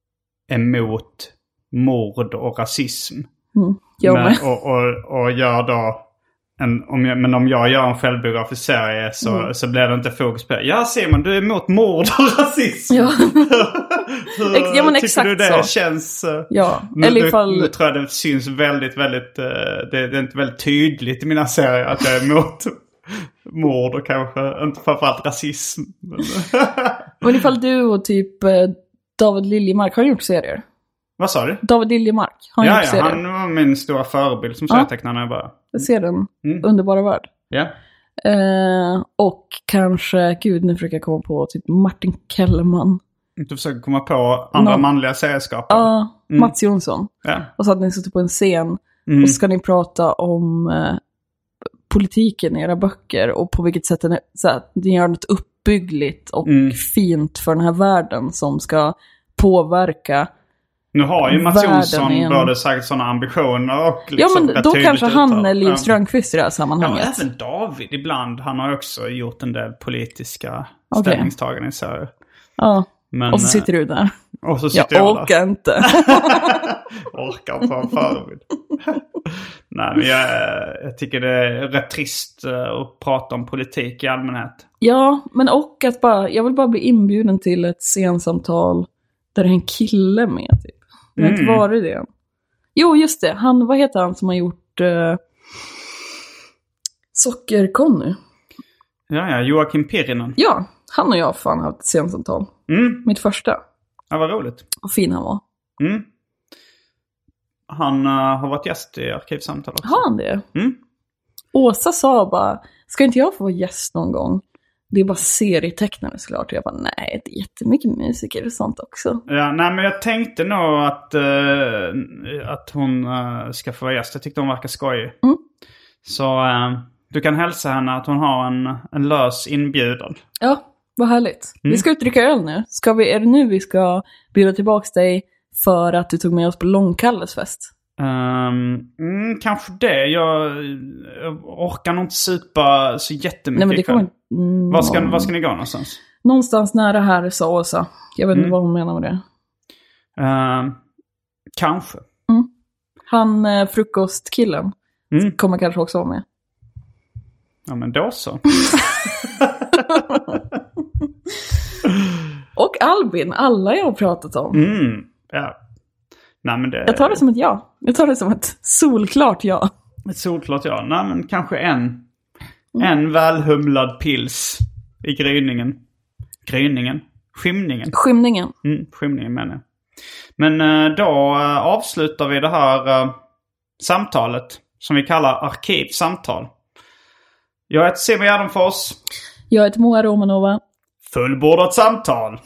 emot mord och rasism. Mm, jag men, med. och, och, och gör då en, om jag, men om jag gör en självbiografisk serie så, Mm. så blir det inte fokus på det. Ja, Simon, du är emot mord och rasism. Ja. Hur Ex- ja, men tycker exakt du det så. känns? Uh, Ja, nu, eller nu, ifall... nu tror jag det syns väldigt, väldigt... Uh, det, det är inte väldigt tydligt i mina serier att jag är emot mord och kanske inte framförallt rasism. Men, Men ifall du och typ eh, David Liljemark har gjort serier. vad sa du? David Liljemark har Ja, gjort ja, serier. han var min stora förebild som Ja. serietecknare när jag började. Jag ser den. Mm. Underbara värld. Ja. Eh, och kanske, gud nu försöker jag komma på typ Martin Kellerman. Du försöker komma på andra Nå- manliga serieskapare. Ja, Mm. Mats Jonsson. Ja. Och så att ni sitter på en scen Mm. och så ska ni prata om eh, politiken i era böcker och på vilket sätt den är, så att ni gör något uppbyggligt och Mm. fint för den här världen som ska påverka. Nu har ju Mats Världen Jonsson igen. både sagt sådana ambitioner och liksom Ja, men rätt då tydligt kanske han uttalat. är Liv Ja. Strömquist i det här Ja, sammanhanget. men även David ibland. Han har också gjort en del politiska Okej. ställningstaganden i serier. Ja, Men, och så sitter du där. och så Jag sitter jag, orkar inte. orkar inte ha en förebild. Nej, men jag, jag tycker det är rätt trist att prata om politik i allmänhet. Ja, men och att bara, jag vill bara bli inbjuden till ett scensamtal där det är en kille med typ. Det har mm. inte varit det. Jo, just det. Han, vad heter han som har gjort uh, Socker-Conny? Ja, ja, Joakim Pirinen. Ja, han och jag har fan haft ett scensamtal. Mm. Mitt första. Ja, vad roligt. Och fin han var. Mm. Han uh, har varit gäst i Arkivsamtal också. Har han det? Mm. Åsa sa bara, ska inte jag få vara gäst någon gång? Det är bara serietecknare såklart. Jag bara, nej, det är jättemycket musiker och sånt också. Ja, nej, men jag tänkte nog att, uh, att hon uh, ska få vara gäst. Jag tyckte hon verkar skojig. Mm. Så uh, du kan hälsa henne att hon har en, en lös inbjudan. Ja, vad härligt. Mm. Vi ska ut dricka öl nu. Ska vi, är det nu vi ska bjuda tillbaka dig för att du tog med oss på Långkalles fest? Um, mm, kanske det. Jag, jag orkar nog inte supa så jättemycket. Nej, men det kommer... mm, var, ska, var ska ni gå någonstans? Någonstans nära här, sa Åsa. Jag vet inte mm. vad hon menar med det. Uh, kanske. Mm. Han eh, frukostkillen mm. kommer kanske också vara med. Ja, men då så. Och Albin, alla jag har pratat om. Mm, ja. Nej, men det... Jag tar det som ett ja. Jag tar det som ett solklart ja. Ett solklart ja. Nej, men kanske en. Mm. En välhumlad pils i gryningen. Gryningen? Skymningen. Skymningen. Mm, skymningen menar jag. Men då avslutar vi det här samtalet som vi kallar arkivsamtal. Jag heter Simon Gärdenfors. Jag heter Moa Romanova. Fullbordat samtal.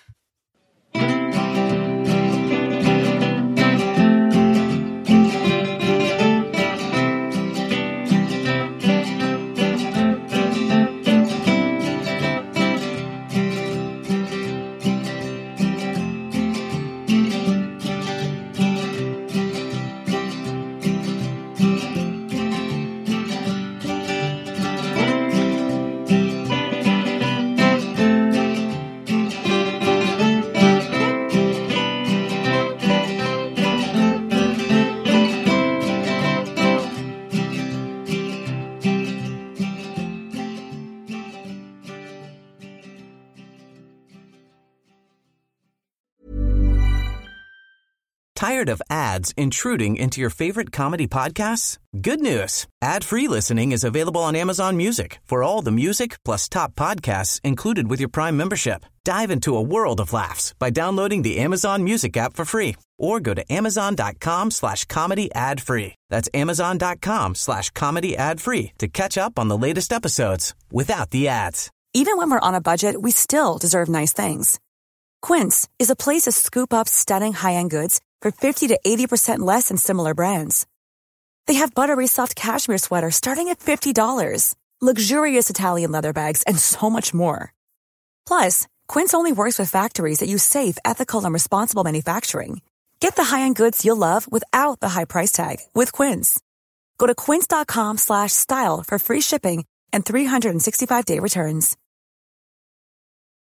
Tired of ads intruding into your favorite comedy podcasts? Good news. Ad-free listening is available on Amazon Music for all the music plus top podcasts included with your Prime membership. Dive into a world of laughs by downloading the Amazon Music app for free or go to amazon.com slash comedy ad free. That's amazon.com slash comedy ad free to catch up on the latest episodes without the ads. Even when we're on a budget, we still deserve nice things. Quince is a place to scoop up stunning high-end goods for fifty to eighty percent less than similar brands. They have buttery soft cashmere sweaters starting at fifty dollars, luxurious Italian leather bags, and so much more. Plus, Quince only works with factories that use safe, ethical, and responsible manufacturing. Get the high-end goods you'll love without the high price tag with Quince. Go to quince.com slash style for free shipping and three sixty-five day returns.